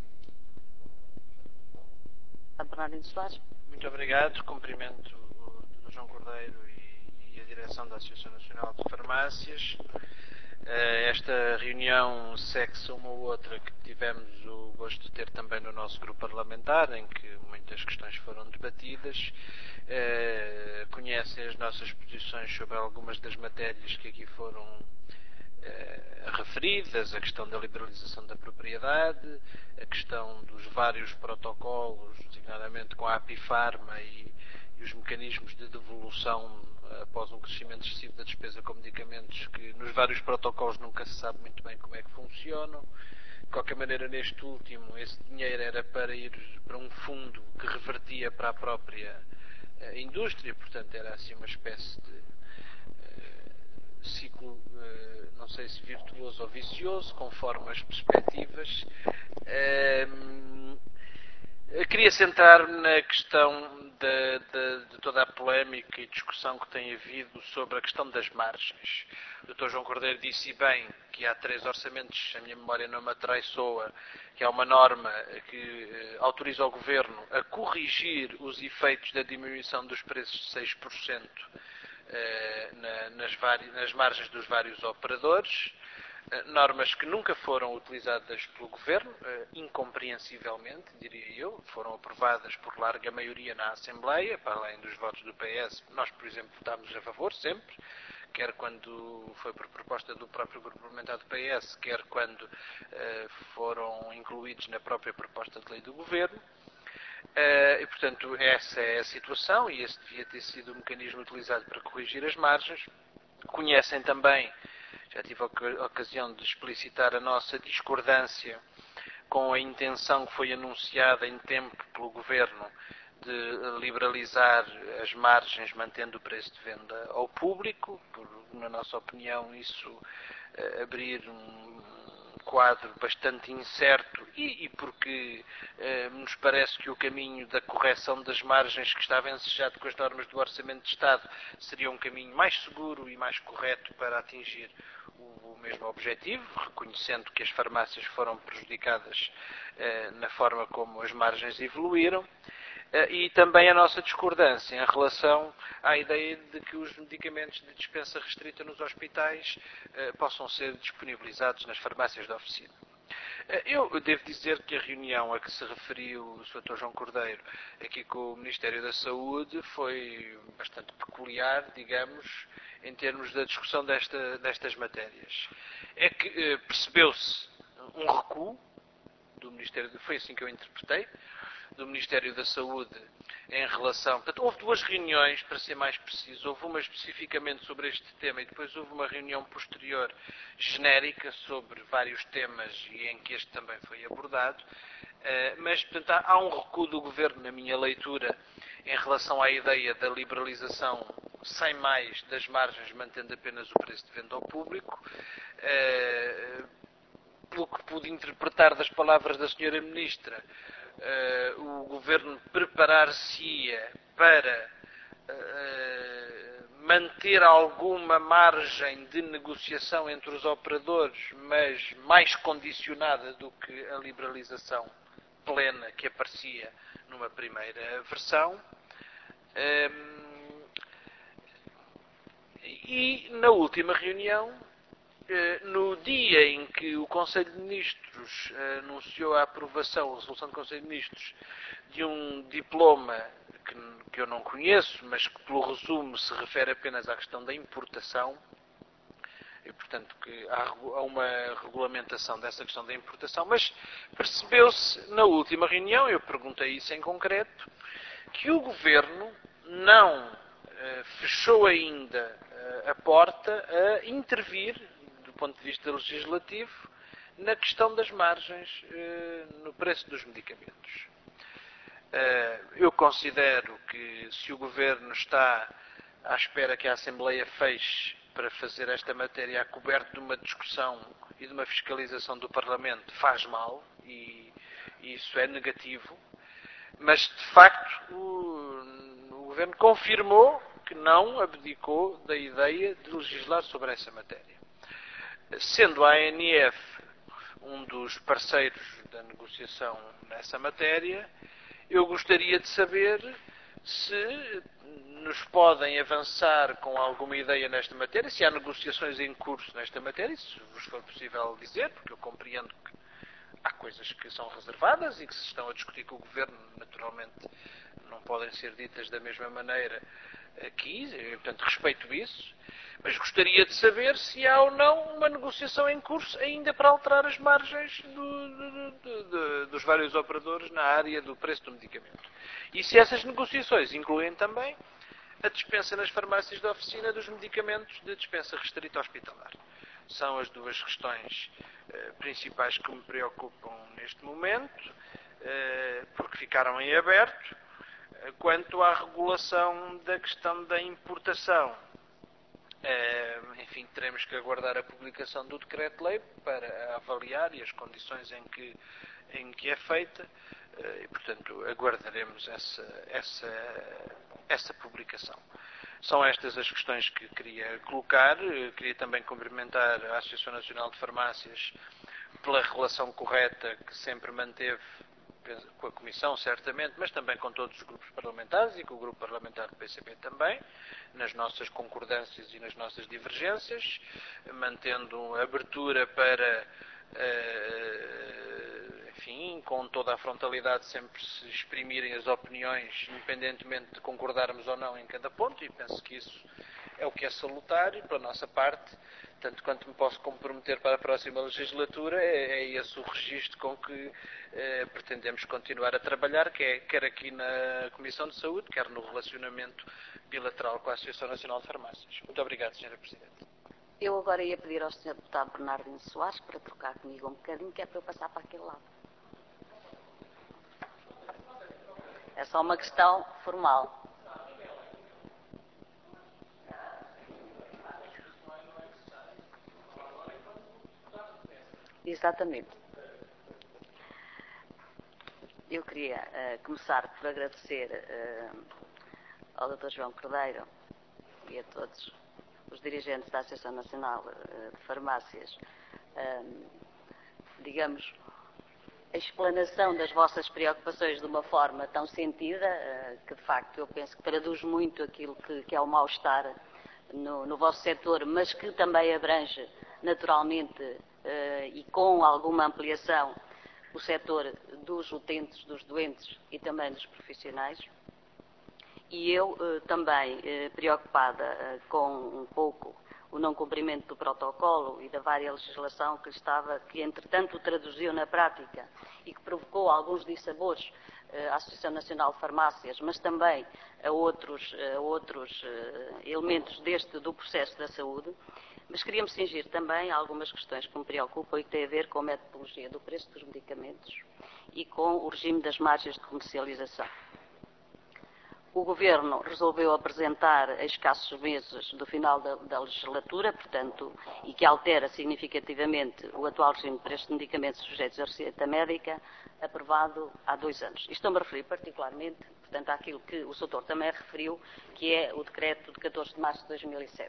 Bernardino Soares. Muito obrigado. Cumprimento o Dr. João Cordeiro e a direção da Associação Nacional de Farmácias. Esta reunião segue-se uma ou outra que tivemos o gosto de ter também no nosso grupo parlamentar, em que muitas questões foram debatidas. Conhecem as nossas posições sobre algumas das matérias que aqui foram referidas, a questão da liberalização da propriedade, a questão dos vários protocolos, designadamente com a Apifarma e os mecanismos de devolução após um crescimento excessivo da despesa com medicamentos, que nos vários protocolos nunca se sabe muito bem como é que funcionam. De qualquer maneira, neste último, esse dinheiro era para ir para um fundo que revertia para a própria indústria, portanto era assim uma espécie de ciclo, não sei se virtuoso ou vicioso, conforme as perspectivas. Queria centrar-me na questão de toda a polémica e discussão que tem havido sobre a questão das margens. O Dr. João Cordeiro disse bem que há 3 orçamentos, se a minha memória não me atraiçoa, que há uma norma que autoriza o Governo a corrigir os efeitos da diminuição dos preços de 6% nas margens dos vários operadores, normas que nunca foram utilizadas pelo Governo, incompreensivelmente, diria eu, foram aprovadas por larga maioria na Assembleia, para além dos votos do PS. Nós, por exemplo, votámos a favor sempre, quer quando foi por proposta do próprio grupo parlamentar do PS, quer quando foram incluídos na própria proposta de lei do Governo. E, portanto, essa é a situação e esse devia ter sido o mecanismo utilizado para corrigir as margens. Conhecem também, já tive a ocasião de explicitar a nossa discordância com a intenção que foi anunciada em tempo pelo Governo de liberalizar as margens mantendo o preço de venda ao público, na nossa opinião isso abrir um quadro bastante incerto e porque nos parece que o caminho da correção das margens que estava ensejado com as normas do Orçamento de Estado seria um caminho mais seguro e mais correto para atingir o mesmo objetivo, reconhecendo que as farmácias foram prejudicadas na forma como as margens evoluíram. E também a nossa discordância em relação à ideia de que os medicamentos de dispensa restrita nos hospitais possam ser disponibilizados nas farmácias da oficina. Eu devo dizer que a reunião a que se referiu o Sr. Dr. João Cordeiro aqui com o Ministério da Saúde foi bastante peculiar, digamos, em termos da discussão destas matérias. É que percebeu-se um recuo do Ministério, foi assim que eu interpretei, do Ministério da Saúde em relação... Portanto, houve duas reuniões, para ser mais preciso. Houve uma especificamente sobre este tema e depois houve uma reunião posterior genérica sobre vários temas e em que este também foi abordado. Mas, portanto, há um recuo do Governo, na minha leitura, em relação à ideia da liberalização sem mais das margens, mantendo apenas o preço de venda ao público. Pelo que pude interpretar das palavras da Sra. Ministra, o Governo preparar-se-ia para manter alguma margem de negociação entre os operadores, mas mais condicionada do que a liberalização plena que aparecia numa primeira versão. E na última reunião, no dia em que o Conselho de Ministros anunciou a aprovação, a resolução do Conselho de Ministros, de um diploma que eu não conheço, mas que pelo resumo se refere apenas à questão da importação, e portanto que há uma regulamentação dessa questão da importação, mas percebeu-se na última reunião, eu perguntei isso em concreto, que o Governo não fechou ainda a porta a intervir, do ponto de vista legislativo, na questão das margens no preço dos medicamentos. Eu considero que se o Governo está à espera que a Assembleia feche para fazer esta matéria a coberto de uma discussão e de uma fiscalização do Parlamento, faz mal e isso é negativo, mas de facto o Governo confirmou que não abdicou da ideia de legislar sobre essa matéria. Sendo a ANF um dos parceiros da negociação nessa matéria, eu gostaria de saber se nos podem avançar com alguma ideia nesta matéria, se há negociações em curso nesta matéria, se vos for possível dizer, porque eu compreendo que há coisas que são reservadas e que se estão a discutir com o Governo, naturalmente não podem ser ditas da mesma maneira aqui, portanto respeito isso, mas gostaria de saber se há ou não uma negociação em curso ainda para alterar as margens dos vários operadores na área do preço do medicamento. E se essas negociações incluem também a dispensa nas farmácias da oficina dos medicamentos de dispensa restrita hospitalar. São as duas questões principais que me preocupam neste momento, porque ficaram em aberto. Quanto à regulação da questão da importação, enfim, teremos que aguardar a publicação do decreto-lei para avaliar e as condições em que é feita e, portanto, aguardaremos essa publicação. São estas as questões que queria colocar. Queria também cumprimentar a Associação Nacional de Farmácias pela relação correta que sempre manteve com a Comissão, certamente, mas também com todos os grupos parlamentares e com o grupo parlamentar do PCP também, nas nossas concordâncias e nas nossas divergências, mantendo abertura para, enfim, com toda a frontalidade, sempre se exprimirem as opiniões, independentemente de concordarmos ou não em cada ponto, e penso que isso é o que é salutar, e pela nossa parte, tanto quanto me posso comprometer para a próxima legislatura, é esse o registro com que pretendemos continuar a trabalhar, quer aqui na Comissão de Saúde, quer no relacionamento bilateral com a Associação Nacional de Farmácias. Muito obrigado, Sra. Presidente. Eu agora ia pedir ao Sr. Deputado Bernardino Soares para trocar comigo um bocadinho, que é para eu passar para aquele lado. É só uma questão formal. Exatamente. Eu queria começar por agradecer ao Dr. João Cordeiro e a todos os dirigentes da Associação Nacional de Farmácias, digamos, a explanação das vossas preocupações de uma forma tão sentida, que de facto eu penso que traduz muito aquilo que é o mal-estar no vosso setor, mas que também abrange naturalmente e com alguma ampliação o setor dos utentes, dos doentes e também dos profissionais. E eu também preocupada com um pouco o não cumprimento do protocolo e da vária legislação que entretanto traduziu na prática e que provocou alguns dissabores à Associação Nacional de Farmácias, mas também a outros elementos do processo da saúde. Mas queria-me cingir também a algumas questões que me preocupam e que têm a ver com a metodologia do preço dos medicamentos e com o regime das margens de comercialização. O Governo resolveu apresentar a escassos meses do final da legislatura, portanto, e que altera significativamente o atual regime de preços de medicamentos sujeitos à receita médica, aprovado há 2 anos. E estou-me a referir particularmente, portanto, àquilo que o Sr. também referiu, que é o decreto de 14 de março de 2007.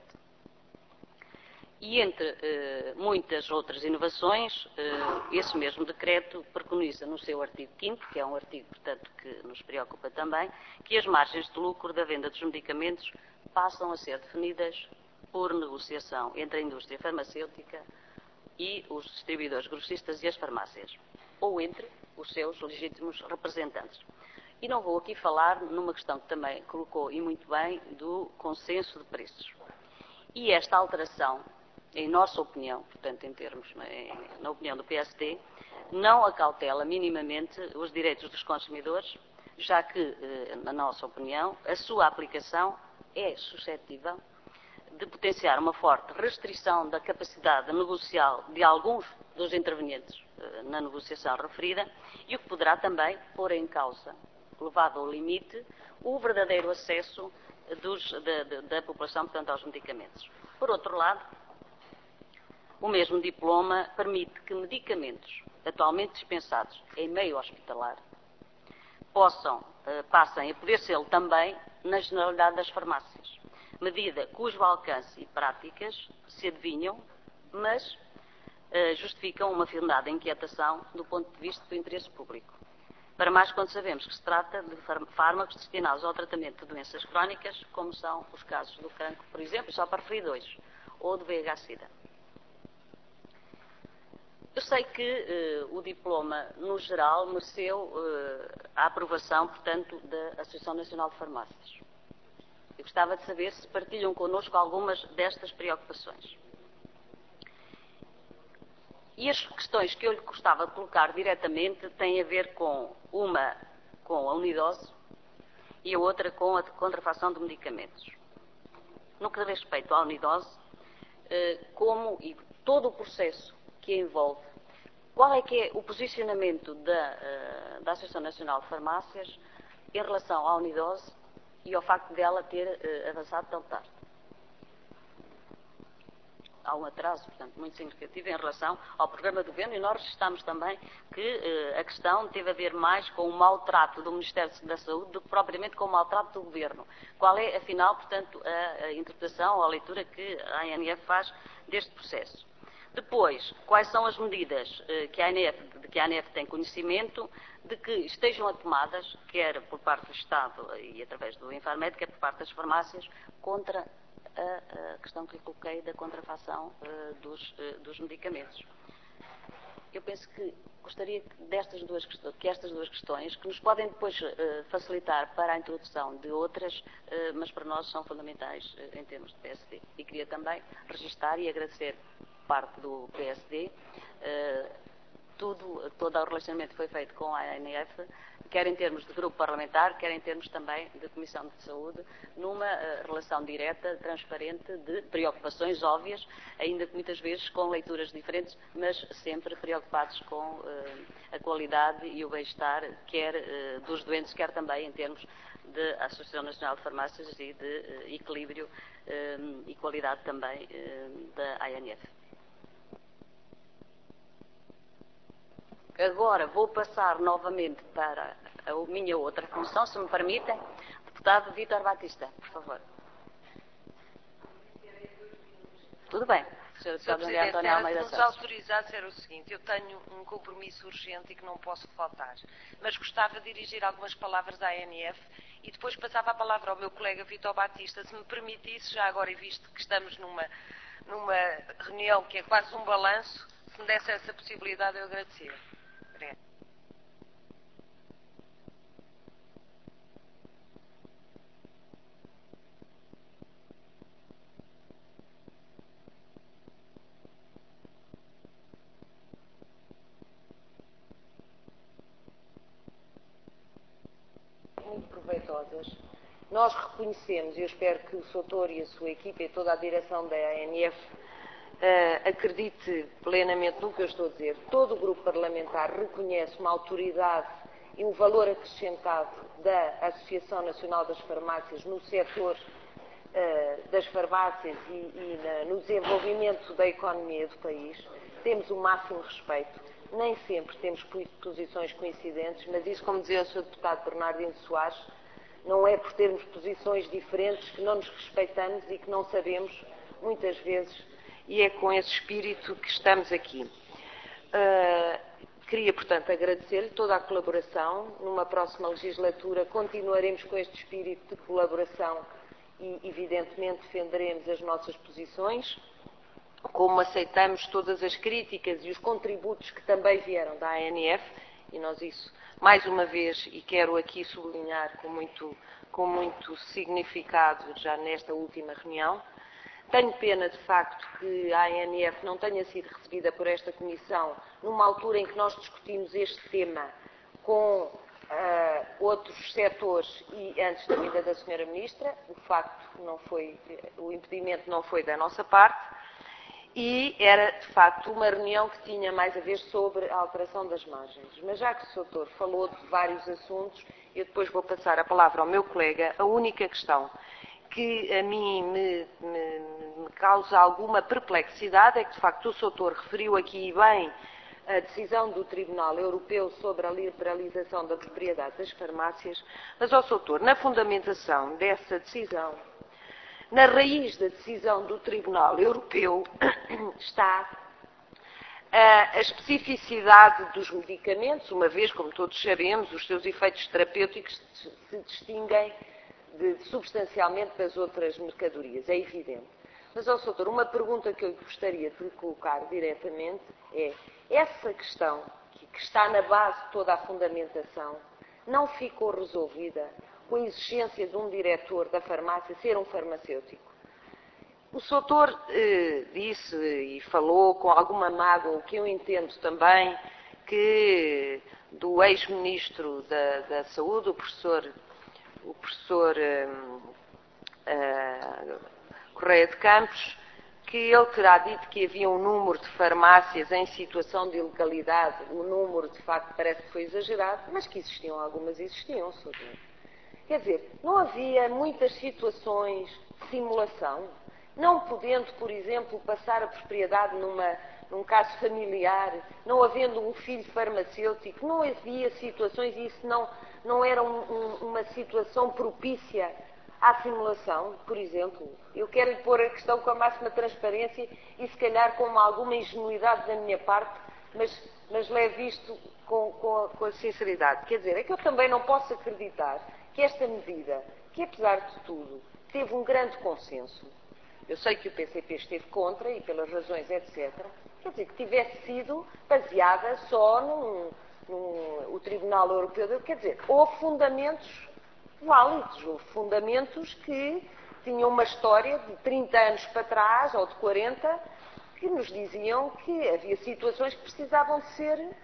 E entre muitas outras inovações, esse mesmo decreto preconiza no seu artigo 5º, que é um artigo, portanto, que nos preocupa também, que as margens de lucro da venda dos medicamentos passam a ser definidas por negociação entre a indústria farmacêutica e os distribuidores grossistas e as farmácias, ou entre os seus legítimos representantes. E não vou aqui falar numa questão que também colocou, e muito bem, do consenso de preços. E esta alteração, em nossa opinião, portanto, na opinião do PSD, não acautela minimamente os direitos dos consumidores, já que, na nossa opinião, a sua aplicação é suscetível de potenciar uma forte restrição da capacidade negocial de alguns dos intervenientes na negociação referida, e o que poderá também pôr em causa, levado ao limite, o verdadeiro acesso da população, portanto, aos medicamentos. Por outro lado, o mesmo diploma permite que medicamentos atualmente dispensados em meio hospitalar passem a poder ser também na generalidade das farmácias, medida cujo alcance e práticas se adivinham, mas justificam uma firmada inquietação do ponto de vista do interesse público. Para mais quando sabemos que se trata de fármacos destinados ao tratamento de doenças crónicas, como são os casos do cancro, por exemplo, só para referir 2, ou do VIH-Sida. Eu sei que o diploma, no geral, mereceu a aprovação, portanto, da Associação Nacional de Farmácias. Eu gostava de saber se partilham connosco algumas destas preocupações. E as questões que eu lhe gostava de colocar diretamente têm a ver uma com a unidose e a outra com a contrafação de medicamentos. No que diz respeito à unidose, como e todo o processo que envolve, qual é que é o posicionamento da Associação Nacional de Farmácias em relação à unidose e ao facto dela ter avançado tão tarde? Há um atraso, portanto, muito significativo em relação ao programa do Governo, e nós registramos também que a questão teve a ver mais com o maltrato do Ministério da Saúde do que propriamente com o maltrato do Governo. Qual é, afinal, portanto, a interpretação ou a leitura que a ANF faz deste processo? Depois, quais são as medidas de que a ANF tem conhecimento de que estejam tomadas, quer por parte do Estado e através do Infarmed, quer por parte das farmácias, contra a questão que lhe coloquei da contrafação dos medicamentos. Eu penso que gostaria que estas duas questões, que nos podem depois facilitar para a introdução de outras, mas para nós são fundamentais em termos de PSD. E queria também registar e agradecer parte do PSD toda ao relacionamento que foi feito com a ANF, quer em termos de grupo parlamentar, quer em termos também de Comissão de Saúde, numa relação direta, transparente, de preocupações óbvias, ainda que muitas vezes com leituras diferentes, mas sempre preocupados com a qualidade e o bem-estar, quer dos doentes, quer também em termos da Associação Nacional de Farmácias e de equilíbrio e qualidade também da ANF. Agora vou passar novamente para a minha outra função, se me permitem. Deputado Vítor Batista, por favor. Tudo bem. Sr. Presidente, se nos autorizasse era o seguinte: eu tenho um compromisso urgente e que não posso faltar, mas gostava de dirigir algumas palavras à ANF e depois passava a palavra ao meu colega Vítor Batista, se me permitisse, já agora, e visto que estamos numa reunião que é quase um balanço, se me desse essa possibilidade, eu agradecia. Obrigada. Muito proveitosas. Nós reconhecemos, e eu espero que o Sr. Doutor e a sua equipa e toda a direção da ANF acredite plenamente no que eu estou a dizer. Todo o grupo parlamentar reconhece uma autoridade e um valor acrescentado da Associação Nacional das Farmácias no setor das farmácias e no desenvolvimento da economia do país. Temos o máximo respeito. Nem sempre temos posições coincidentes, mas isso, como dizia o Sr. Deputado Bernardino Soares, não é por termos posições diferentes que não nos respeitamos e que não sabemos, muitas vezes, e é com esse espírito que estamos aqui. Queria, portanto, agradecer-lhe toda a colaboração. Numa próxima legislatura continuaremos com este espírito de colaboração e, evidentemente, defenderemos as nossas posições, como aceitamos todas as críticas e os contributos que também vieram da ANF, e nós isso, mais uma vez, e quero aqui sublinhar com muito significado já nesta última reunião. Tenho pena, de facto, que a ANF não tenha sido recebida por esta Comissão numa altura em que nós discutimos este tema com outros setores e antes da vinda da Sra. Ministra. O impedimento não foi da nossa parte e era, de facto, uma reunião que tinha mais a ver sobre a alteração das margens. Mas já que o Sr. Doutor falou de vários assuntos, eu depois vou passar a palavra ao meu colega. A única questão que a mim me causa alguma perplexidade é que, de facto, o Sr. Doutor referiu aqui bem a decisão do Tribunal Europeu sobre a liberalização da propriedade das farmácias, mas, ó Sr. Doutor, na fundamentação dessa decisão, na raiz da decisão do Tribunal Europeu, está a especificidade dos medicamentos, uma vez, como todos sabemos, os seus efeitos terapêuticos se distinguem substancialmente das outras mercadorias, é evidente. Mas, ó Sr. Doutor, uma pergunta que eu gostaria de lhe colocar diretamente é: essa questão, que está na base de toda a fundamentação, não ficou resolvida com a exigência de um diretor da farmácia ser um farmacêutico? O Sr. Doutor disse e falou com alguma mágoa, o que eu entendo também, que do ex-ministro da Saúde, o professor Correia de Campos, que ele terá dito que havia um número de farmácias em situação de ilegalidade. O número, de facto, parece que foi exagerado, mas que algumas existiam, Sr. Doutor. Quer dizer, não havia muitas situações de simulação, não podendo, por exemplo, passar a propriedade num caso familiar, não havendo um filho farmacêutico, não havia situações, e isso não era uma situação propícia à simulação, por exemplo. Eu quero lhe pôr a questão com a máxima transparência e, se calhar, com alguma ingenuidade da minha parte, mas leve isto com a sinceridade. Quer dizer, é que eu também não posso acreditar que esta medida, que apesar de tudo, teve um grande consenso, eu sei que o PCP esteve contra e pelas razões, etc., quer dizer, que tivesse sido baseada só o Tribunal Europeu. Quer dizer, houve fundamentos válidos, houve fundamentos que tinham uma história de 30 anos para trás, ou de 40, que nos diziam que havia situações que precisavam de ser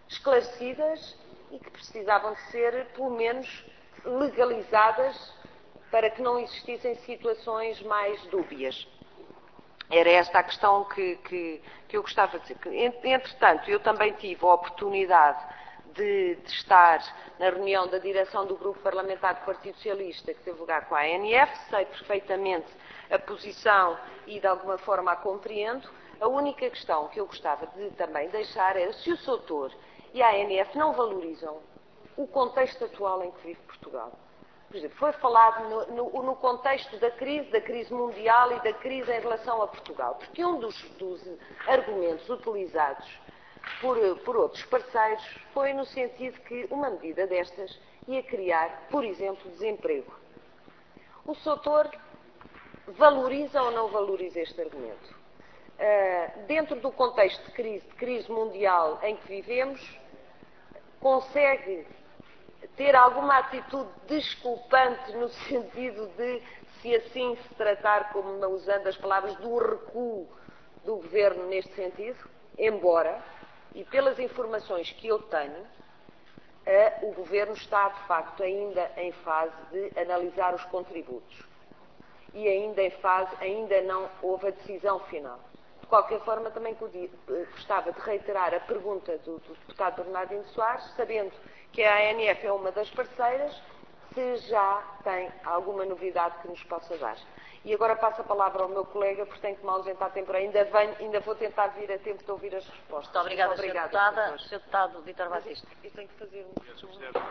esclarecidas e que precisavam de ser, pelo menos, legalizadas para que não existissem situações mais dúbias. Era esta a questão que eu gostava de dizer. Entretanto, eu também tive a oportunidade de estar na reunião da direção do Grupo Parlamentar do Partido Socialista, que teve lugar com a ANF, sei perfeitamente a posição e de alguma forma a compreendo. A única questão que eu gostava de também deixar era se o Soutor e a ANF não valorizam o contexto atual em que vive Portugal. Por exemplo, foi falado no contexto da crise mundial e da crise em relação a Portugal, porque um dos argumentos utilizados por outros parceiros foi no sentido que uma medida destas ia criar, por exemplo, desemprego. O Soutor valoriza ou não valoriza este argumento? Dentro do contexto de crise mundial em que vivemos, consegue ter alguma atitude desculpante no sentido de, se assim se tratar, como usando as palavras, do recuo do Governo neste sentido? Embora, e pelas informações que eu tenho, o Governo está, de facto, ainda em fase de analisar os contributos. E ainda não houve a decisão final. De qualquer forma, também gostava de reiterar a pergunta do deputado Bernardino Soares, sabendo que a ANF é uma das parceiras, se já tem alguma novidade que nos possa dar. E agora passo a palavra ao meu colega, porque tenho que me ausentar temporariamente. Ainda vou tentar vir a tempo de ouvir as respostas. Muito obrigada, Sr. Deputada. Sr. Deputado Vítor Batista. Eu tenho que fazer um... Sr.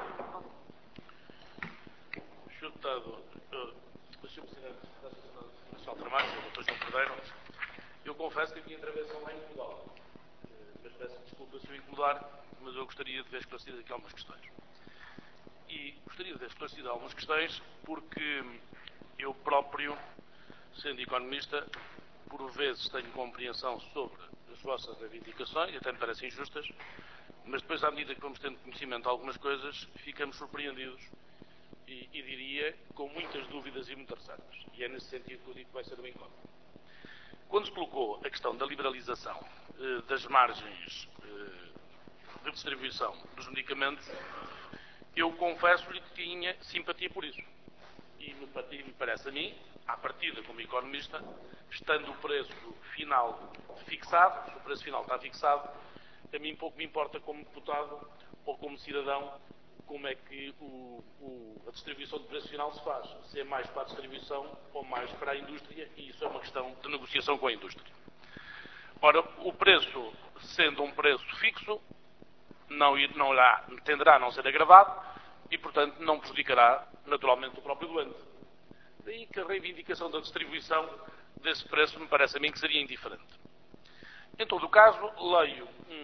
Deputado, Sr. Presidente da Associação Nacional de Farmácia, Dr. João Cordeiro, eu confesso que a minha intervenção vai incomodá-la. Mas peço desculpa se eu incomodar, mas eu gostaria de ver esclarecidas aqui algumas questões. E gostaria de ver esclarecidas algumas questões porque eu próprio, sendo economista, por vezes tenho compreensão sobre as vossas reivindicações, e até me parecem injustas, mas depois, à medida que vamos tendo conhecimento de algumas coisas, ficamos surpreendidos e diria, com muitas dúvidas e muitas reservas. E é nesse sentido que eu digo que vai ser um encontro. Quando se colocou a questão da liberalização das margens de distribuição dos medicamentos, eu confesso-lhe que tinha simpatia por isso. E me parece a mim, à partida como economista, estando o preço final fixado, se o preço final está fixado, a mim pouco me importa como deputado ou como cidadão como é que a distribuição do preço final se faz. Se é mais para a distribuição ou mais para a indústria, e isso é uma questão de negociação com a indústria. Ora, o preço, sendo um preço fixo, tenderá a não ser agravado e, portanto, não prejudicará naturalmente o próprio doente. Daí que a reivindicação da distribuição desse preço me parece a mim que seria indiferente. Em todo o caso, leio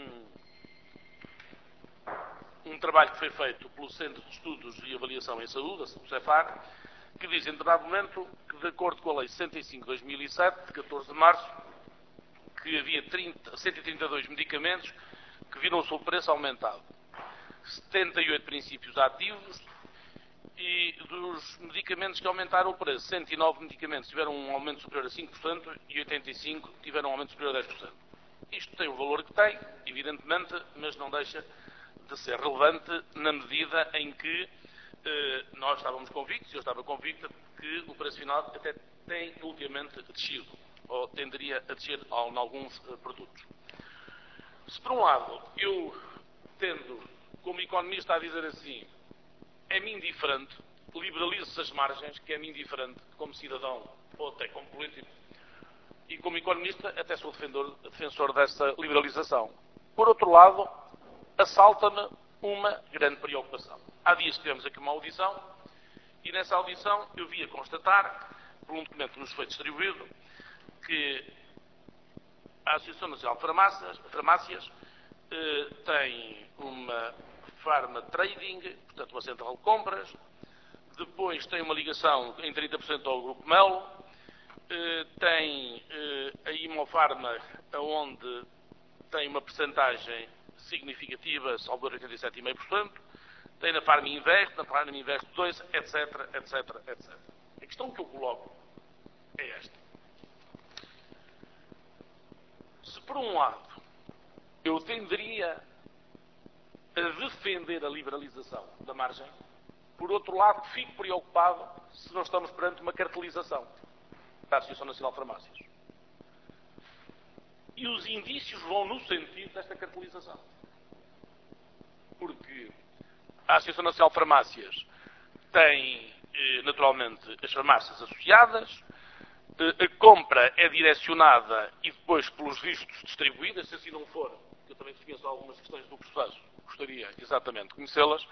um trabalho que foi feito pelo Centro de Estudos e Avaliação em Saúde, o CEFAR, que diz em determinado momento que, de acordo com a Lei 65/2007, de 14 de março, que havia 132 medicamentos que viram o seu preço aumentado. 78 princípios ativos e dos medicamentos que aumentaram o preço, 109 medicamentos tiveram um aumento superior a 5% e 85 tiveram um aumento superior a 10%. Isto tem o valor que tem, evidentemente, mas não deixa de ser relevante na medida em que nós estávamos convictos, eu estava convicto, que o preço final até tem ultimamente descido, ou tenderia a descer em alguns produtos. Se por um lado eu tendo como economista a dizer assim, é-me indiferente, liberalizo-se as margens, que é-me indiferente como cidadão ou até como político, e como economista até sou defensor dessa liberalização. Por outro lado, assalta-me uma grande preocupação. Há dias tivemos aqui uma audição e nessa audição eu via constatar, por um documento que nos foi distribuído, que a Associação Nacional de Farmácias tem uma Pharma Trading, portanto uma central de compras, depois tem uma ligação em 30% ao Grupo Melo, tem a Imofarma, onde tem uma percentagem significativa, salvo 87,5%, tem na Farma Invest 2, etc, etc, etc. A questão que eu coloco é esta. Se por um lado eu tenderia defender a liberalização da margem, por outro lado, fico preocupado se não estamos perante uma cartelização da Associação Nacional de Farmácias. E os indícios vão no sentido desta cartelização. Porque a Associação Nacional de Farmácias tem, naturalmente, as farmácias associadas, a compra é direcionada e depois, pelos vistos, distribuída, se assim não for, que eu também desconheço algumas questões do processo, gostaria exatamente de conhecê-las,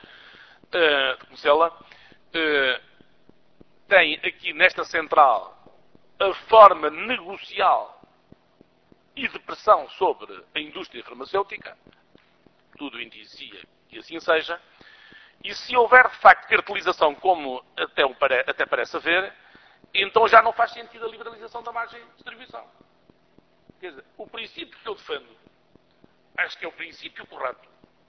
tem aqui nesta central a forma negocial e de pressão sobre a indústria farmacêutica, tudo indicia que assim seja, e se houver de facto cartelização, como até parece haver, então já não faz sentido a liberalização da margem de distribuição. Quer dizer, o princípio que eu defendo, acho que é o princípio correto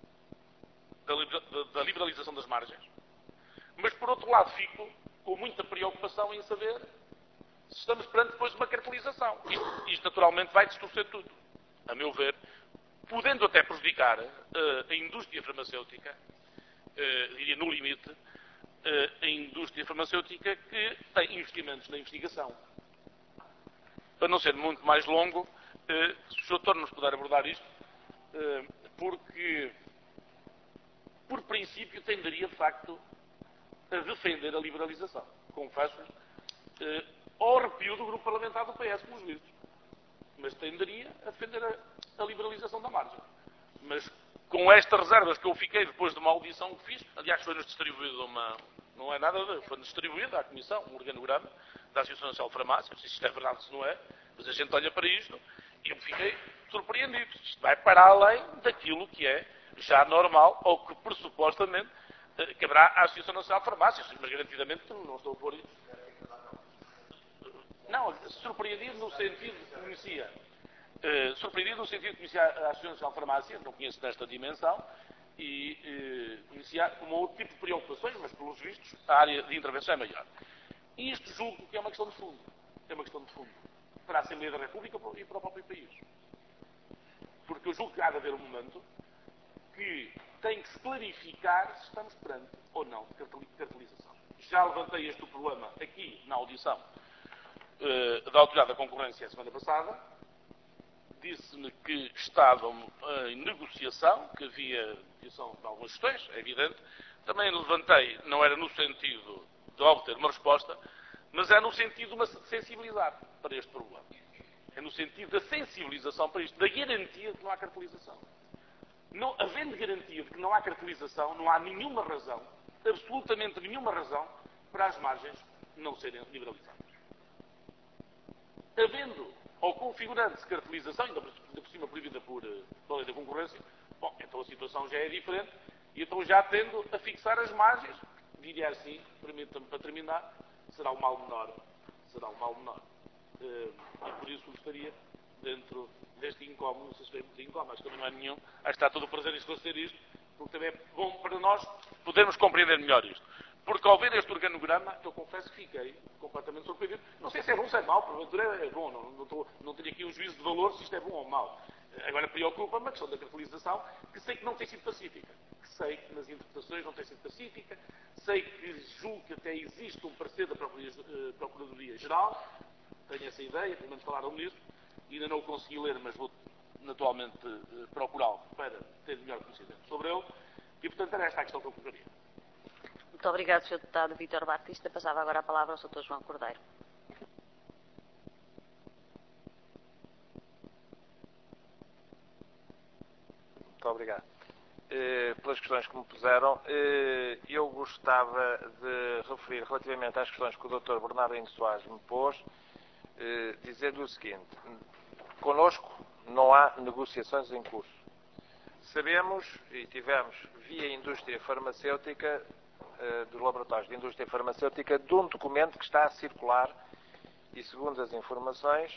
da liberalização das margens, mas por outro lado fico com muita preocupação em saber se estamos perante depois uma cartelização. Isto naturalmente vai distorcer tudo, a meu ver, podendo até prejudicar a indústria farmacêutica, diria no limite, a indústria farmacêutica que tem investimentos na investigação. Para não ser muito mais longo, se o doutor nos puder abordar isto, porque, por princípio, tenderia de facto a defender a liberalização. Confesso-lhe, ao arrepio do grupo parlamentar do PS, pelos vistos. Mas tenderia a defender a liberalização da margem. Mas com estas reservas que eu fiquei depois de uma audição que fiz, aliás, foi-nos distribuído não é nada, foi-nos distribuído à Comissão, um organograma da Associação Nacional de Farmácias, se isto é verdade, se não é, mas a gente olha para isto e eu fiquei surpreendido. Isto vai para além daquilo que é já normal, ou que pressupostamente caberá à Associação Nacional de Farmácias, mas garantidamente não estou a pôr isso. Não, surpreendido no sentido que conhecia. Surpreendido no sentido que conhecia a Associação Nacional de Farmácia, não conheço nesta dimensão, e conhecia como outro tipo de preocupações, mas pelos vistos a área de intervenção é maior. E isto julgo que é uma questão de fundo. É uma questão de fundo. Para a Assembleia da República e para o próprio país. Porque eu julgo que há de haver um momento que tem que se clarificar se estamos perante ou não cartelização. Já levantei este problema aqui na audição da Autoridade da Concorrência a semana passada. Disse-me que estavam em negociação, que havia negociação de algumas questões, é evidente. Também levantei, não era no sentido de obter uma resposta, mas é no sentido de sensibilizar para este problema. É no sentido da sensibilização para isto, da garantia de que não há cartelização. Não, havendo garantia de que não há cartelização, não há nenhuma razão, absolutamente nenhuma razão, para as margens não serem liberalizadas. Havendo ou configurando-se cartelização, ainda por cima proibida pela lei da concorrência, bom, então a situação já é diferente, e então já tendo a fixar as margens, diria assim, permita-me para terminar, será um mal menor. Será um mal menor. E por isso gostaria, dentro deste incómodo, não sei se é muito incómodo, acho que também não é nenhum, acho que está todo o prazer em esclarecer isto, porque também é bom para nós podermos compreender melhor isto. Porque ao ver este organograma, eu confesso que fiquei completamente surpreendido. Não sei se é bom ou se é mau, porventura é bom, não tenho aqui um juízo de valor se isto é bom ou mau. Agora preocupa-me a questão da cartelização, que sei que não tem sido pacífica. Que sei que nas interpretações não tem sido pacífica, sei que julgo que até existe um parecer da Procuradoria-Geral, tenho essa ideia, pelo menos falaram nisso, ainda não o consegui ler, mas vou naturalmente procurá-lo para ter melhor conhecimento sobre ele, e portanto era esta a questão que eu colocaria. Muito obrigado, Sr. Deputado Vítor Batista. Passava agora a palavra ao Sr. João Cordeiro. Muito obrigado. Pelas questões que me puseram, eu gostava de referir relativamente às questões que o Dr. Bernardino Soares me pôs, dizer-lhe o seguinte: connosco não há negociações em curso. Sabemos e tivemos via indústria farmacêutica, dos laboratórios de indústria farmacêutica, de um documento que está a circular e, segundo as informações,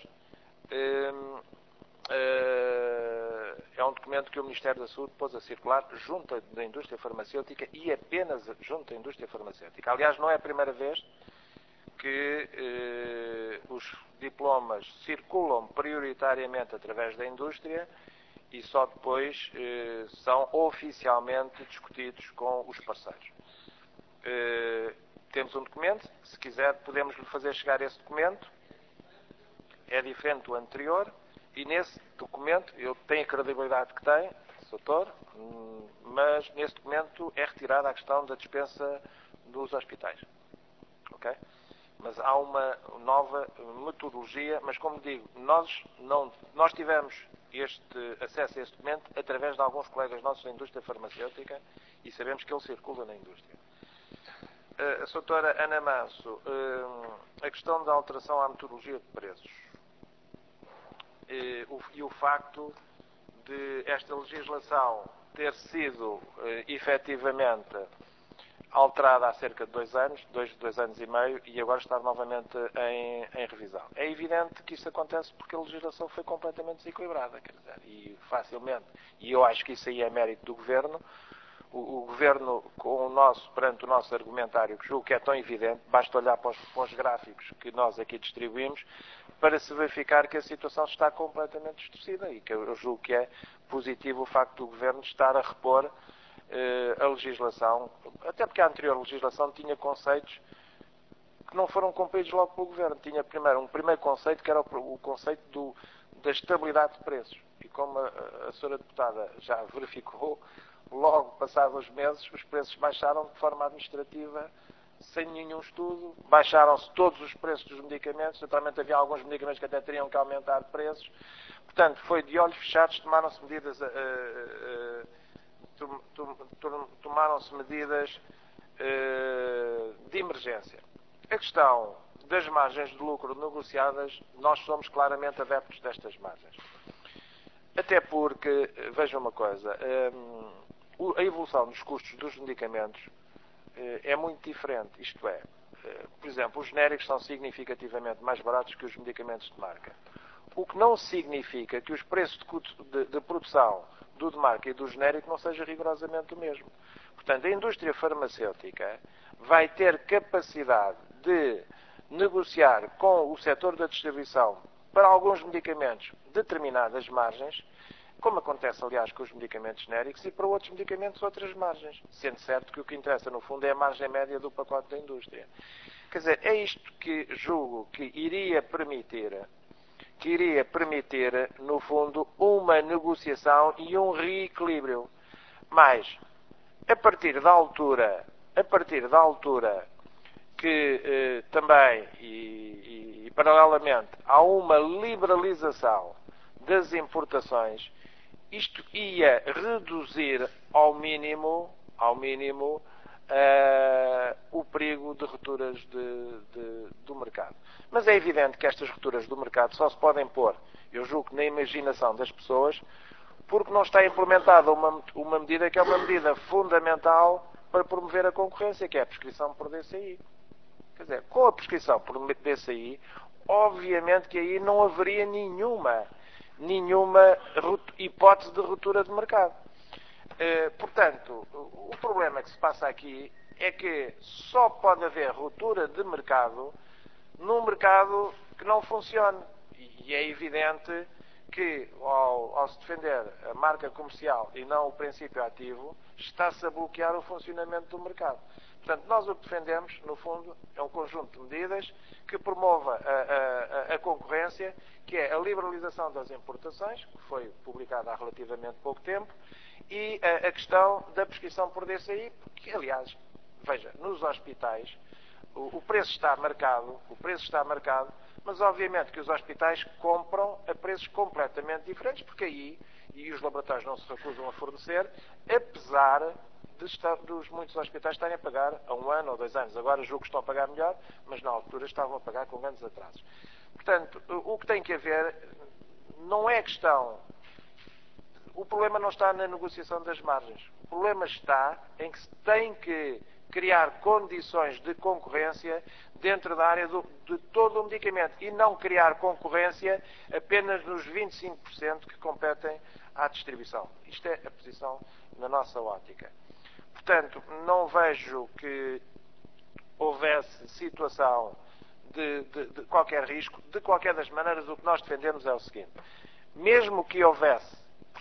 é um documento que o Ministério da Saúde pôs a circular junto da indústria farmacêutica e apenas junto da indústria farmacêutica. Aliás, não é a primeira vez que os diplomas circulam prioritariamente através da indústria e só depois são oficialmente discutidos com os parceiros. Temos um documento, se quiser podemos lhe fazer chegar esse documento, é diferente do anterior, e nesse documento, eu tenho a credibilidade que tem, Sr. Doutor, mas nesse documento é retirada a questão da dispensa dos hospitais. Ok? Mas há uma nova metodologia, mas como digo, nós tivemos este acesso a este documento através de alguns colegas nossos da indústria farmacêutica e sabemos que ele circula na indústria. A doutora Ana Manso, a questão da alteração à metodologia de preços e o facto de esta legislação ter sido efetivamente alterada há cerca de 2 anos, 2 anos e meio, e agora estar novamente em revisão. É evidente que isso acontece porque a legislação foi completamente desequilibrada, quer dizer, e facilmente, e eu acho que isso aí é mérito do Governo. O Governo, perante o nosso argumentário, que julgo que é tão evidente, basta olhar para os gráficos que nós aqui distribuímos, para se verificar que a situação está completamente distorcida e que eu julgo que é positivo o facto do Governo estar a repor a legislação, até porque a anterior legislação tinha conceitos que não foram cumpridos logo pelo Governo. Tinha um primeiro conceito que era o conceito da estabilidade de preços. E como a senhora deputada já verificou, logo passados os meses os preços baixaram de forma administrativa, sem nenhum estudo, baixaram-se todos os preços dos medicamentos, naturalmente havia alguns medicamentos que até teriam que aumentar preços. Portanto, foi de olhos fechados, tomaram-se medidas de emergência. A questão das margens de lucro negociadas, nós somos claramente adeptos destas margens. Até porque, vejam uma coisa, a evolução dos custos dos medicamentos é muito diferente. Isto é, por exemplo, os genéricos são significativamente mais baratos que os medicamentos de marca. O que não significa que os preços de produção do de marca e do genérico não seja rigorosamente o mesmo. Portanto, a indústria farmacêutica vai ter capacidade de negociar com o setor da distribuição para alguns medicamentos determinadas margens, como acontece, aliás, com os medicamentos genéricos, e para outros medicamentos outras margens. Sendo certo que o que interessa, no fundo, é a margem média do pacote da indústria. Quer dizer, é isto que julgo que iria permitir, no fundo, uma negociação e um reequilíbrio. Mas, a partir da altura que também, e paralelamente, há uma liberalização das importações, isto ia reduzir ao mínimo o perigo de rupturas do mercado. Mas é evidente que estas rupturas do mercado só se podem pôr, eu julgo que na imaginação das pessoas, porque não está implementada uma medida que é uma medida fundamental para promover a concorrência, que é a prescrição por DCI. Quer dizer, com a prescrição por DCI, obviamente que aí não haveria nenhuma hipótese de ruptura de mercado. Portanto, o problema que se passa aqui é que só pode haver ruptura de mercado num mercado que não funcione. E é evidente que, ao se defender a marca comercial e não o princípio ativo, está-se a bloquear o funcionamento do mercado. Portanto, nós o que defendemos, no fundo, é um conjunto de medidas que promova a concorrência, que é a liberalização das importações, que foi publicada há relativamente pouco tempo, e a questão da prescrição por DCI, porque, aliás, veja, nos hospitais o preço está marcado, mas obviamente que os hospitais compram a preços completamente diferentes, porque aí, e os laboratórios não se recusam a fornecer, apesar dos muitos hospitais estarem a pagar a 1 ano ou 2 anos. Agora julgo que estão a pagar melhor, mas na altura estavam a pagar com grandes atrasos. Portanto, o que tem que haver não é questão... O problema não está na negociação das margens. O problema está em que se tem que criar condições de concorrência dentro da área de todo o medicamento e não criar concorrência apenas nos 25% que competem à distribuição. Isto é a posição na nossa ótica. Portanto, não vejo que houvesse situação de qualquer risco. De qualquer das maneiras, o que nós defendemos é o seguinte. Mesmo que houvesse,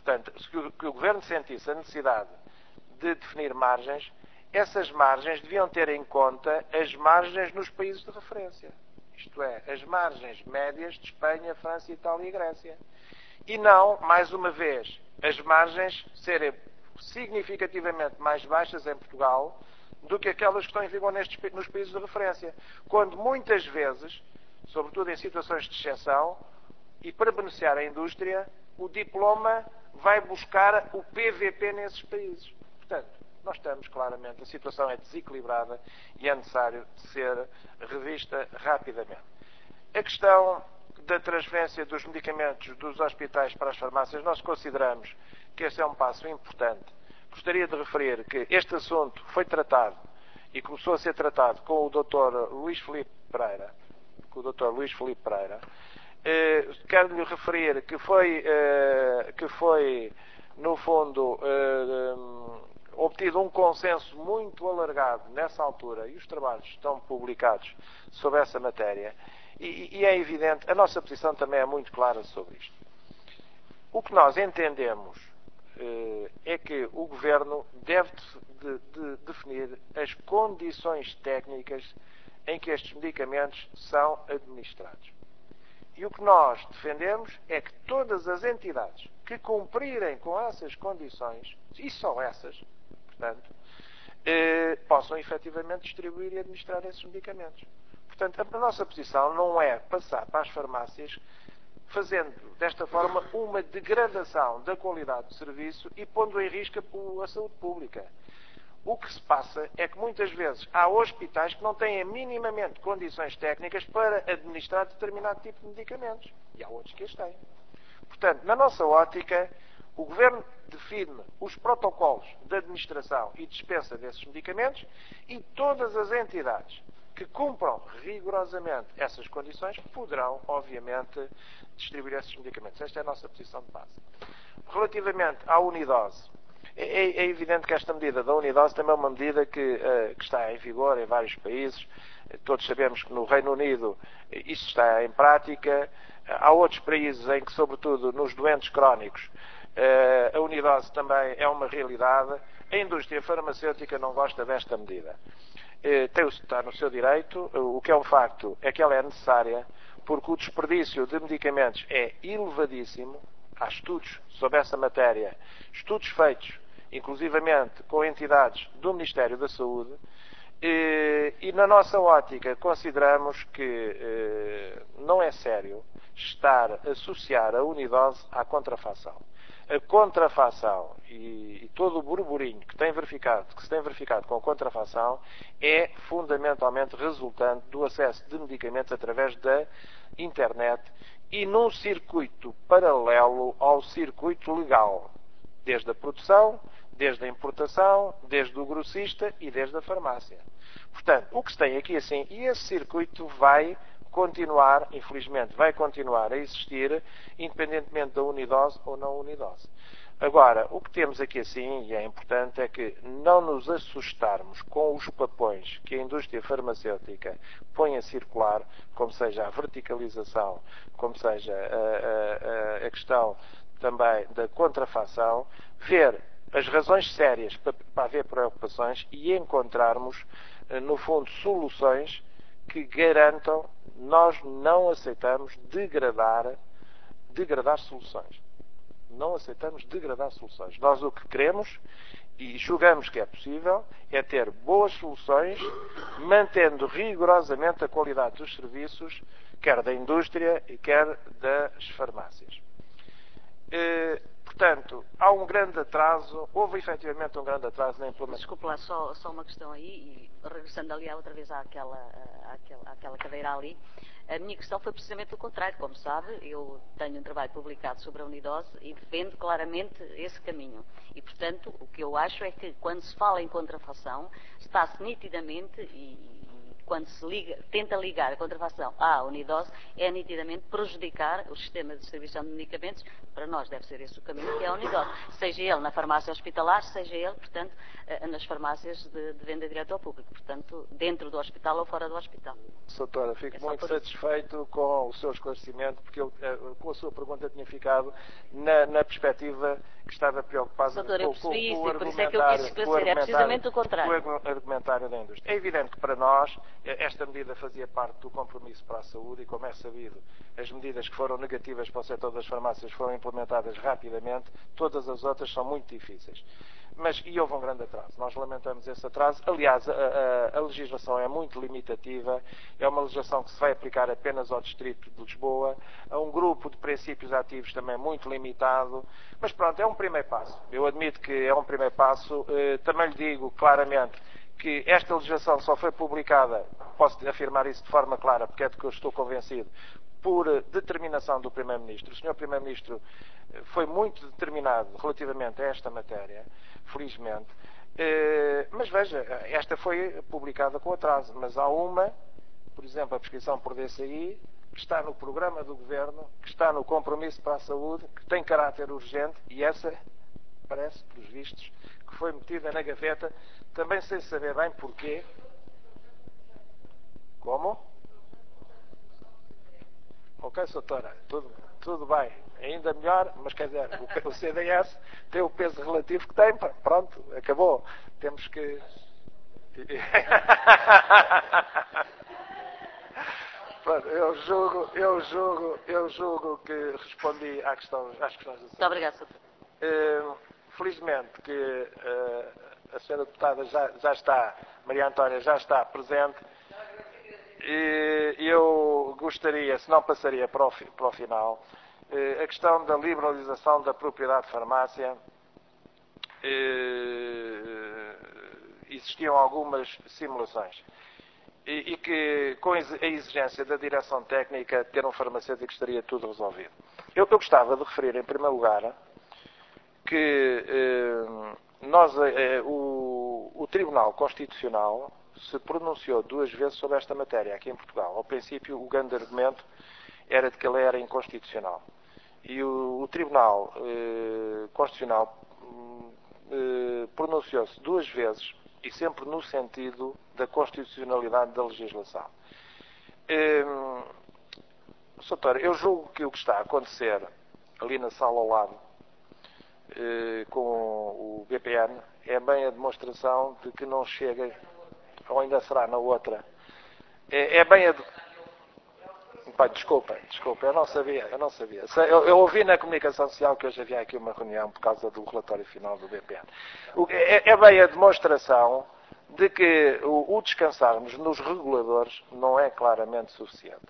Portanto, que o Governo sentisse a necessidade de definir margens, essas margens deviam ter em conta as margens nos países de referência. Isto é, as margens médias de Espanha, França, Itália e Grécia. E não, mais uma vez, as margens serem significativamente mais baixas em Portugal do que aquelas que estão em vigor nos países de referência. Quando muitas vezes, sobretudo em situações de exceção, e para beneficiar a indústria, o diploma vai buscar o PVP nesses países. Portanto, nós estamos claramente, a situação é desequilibrada e é necessário ser revista rapidamente. A questão da transferência dos medicamentos dos hospitais para as farmácias, nós consideramos que esse é um passo importante. Gostaria de referir que este assunto foi tratado e começou a ser tratado com o Dr. Luís Filipe Pereira. Quero-lhe referir que foi, no fundo, obtido um consenso muito alargado nessa altura, e os trabalhos estão publicados sobre essa matéria, e é evidente, a nossa posição também é muito clara sobre isto. O que nós entendemos é que o Governo deve de definir as condições técnicas em que estes medicamentos são administrados. E o que nós defendemos é que todas as entidades que cumprirem com essas condições, e só essas, portanto, possam efetivamente distribuir e administrar esses medicamentos. Portanto, a nossa posição não é passar para as farmácias fazendo, desta forma, uma degradação da qualidade do serviço e pondo em risco a saúde pública. O que se passa é que muitas vezes há hospitais que não têm minimamente condições técnicas para administrar determinado tipo de medicamentos. E há outros que as têm. Portanto, na nossa ótica, o Governo define os protocolos de administração e dispensa desses medicamentos e todas as entidades que cumpram rigorosamente essas condições poderão, obviamente, distribuir esses medicamentos. Esta é a nossa posição de base. Relativamente à Unidose, é evidente que esta medida da Unidose também é uma medida que está em vigor em vários países. Todos sabemos que no Reino Unido isto está em prática. Há outros países em que, sobretudo nos doentes crónicos, a Unidose também é uma realidade. A indústria farmacêutica não gosta desta medida. Está no seu direito. O que é um facto é que ela é necessária porque o desperdício de medicamentos é elevadíssimo. Há estudos sobre essa matéria, estudos feitos inclusivamente com entidades do Ministério da Saúde, e na nossa ótica consideramos que não é sério estar a associar a Unidose à contrafação. A contrafação e todo o burburinho que se tem verificado com a contrafação é fundamentalmente resultante do acesso de medicamentos através da internet e num circuito paralelo ao circuito legal, desde a produção, desde a importação, desde o grossista e desde a farmácia. Portanto, o que se tem aqui assim, e esse circuito vai continuar, infelizmente, vai continuar a existir, independentemente da Unidose ou não Unidose. Agora, o que temos aqui assim, e é importante, é que não nos assustarmos com os papões que a indústria farmacêutica põe a circular, como seja a verticalização, como seja a questão também da contrafação, ver as razões sérias para haver preocupações e encontrarmos, no fundo, soluções que garantam, nós não aceitamos degradar soluções. Não aceitamos degradar soluções. Nós o que queremos e julgamos que é possível é ter boas soluções, mantendo rigorosamente a qualidade dos serviços, quer da indústria e quer das farmácias. Portanto, há um grande atraso, houve efetivamente um grande atraso na implementação. Desculpe lá, só uma questão aí, e regressando ali outra vez àquela cadeira ali. A minha questão foi precisamente o contrário. Como sabe, eu tenho um trabalho publicado sobre a Unidose e defendo claramente esse caminho. E, portanto, o que eu acho é que quando se fala em contrafação, está-se nitidamente, e quando se tenta ligar a contrafação à Unidose, é nitidamente prejudicar o sistema de distribuição de medicamentos. Para nós deve ser esse o caminho, que é a Unidose. Seja ele na farmácia hospitalar, seja ele, portanto, nas farmácias de venda direta ao público. Portanto, dentro do hospital ou fora do hospital. Doutora, fico muito satisfeito com o seu esclarecimento, porque eu, com a sua pergunta, tinha ficado na perspectiva que estava preocupado Doutor, eu com percebi isso o e por isso é que eu quis esclarecer. É precisamente o contrário. com o argumentário da indústria. É evidente que para nós esta medida fazia parte do compromisso para a saúde e, como é sabido, as medidas que foram negativas para o setor das farmácias foram implementadas rapidamente, todas as outras são muito difíceis. E houve um grande atraso. Nós lamentamos esse atraso. Aliás, a legislação é muito limitativa. É uma legislação que se vai aplicar apenas ao Distrito de Lisboa, a um grupo de princípios ativos também muito limitado. Mas pronto, é um primeiro passo. Eu admito que é um primeiro passo. Também lhe digo claramente que esta legislação só foi publicada, posso afirmar isso de forma clara, porque é de que eu estou convencido, por determinação do Primeiro-Ministro. O Sr. Primeiro-Ministro foi muito determinado relativamente a esta matéria, felizmente. Mas veja, esta foi publicada com atraso. Mas há uma, por exemplo, a prescrição por DCI, que está no programa do Governo, que está no compromisso para a saúde, que tem caráter urgente, e essa parece, pelos vistos, que foi metida na gaveta, também sem saber bem porquê. Como? Ok, doutora, tudo bem. Ainda melhor, mas quer dizer, o CDS tem o peso relativo que tem, pronto, acabou. Temos que... Pronto, eu julgo que respondi às questões do Muito obrigada, doutor. Felizmente que a senhora deputada já está, Maria Antónia já está presente. Eu gostaria, se não passaria para o final, a questão da liberalização da propriedade de farmácia. Existiam algumas simulações e que, com a exigência da direção técnica, ter um farmacêutico estaria tudo resolvido. Eu gostava de referir, em primeiro lugar, que o Tribunal Constitucional se pronunciou 2 vezes sobre esta matéria aqui em Portugal. Ao princípio, o grande argumento era de que ela era inconstitucional. E o Tribunal Constitucional pronunciou-se 2 vezes e sempre no sentido da constitucionalidade da legislação. Doutor, eu julgo que o que está a acontecer ali na sala ao lado com o BPN é bem a demonstração de que não chega, ou ainda será na outra. É bem a... Pai, desculpa, eu não sabia. Eu ouvi na comunicação social que hoje havia aqui uma reunião por causa do relatório final do BPN. É bem a demonstração de que o descansarmos nos reguladores não é claramente suficiente.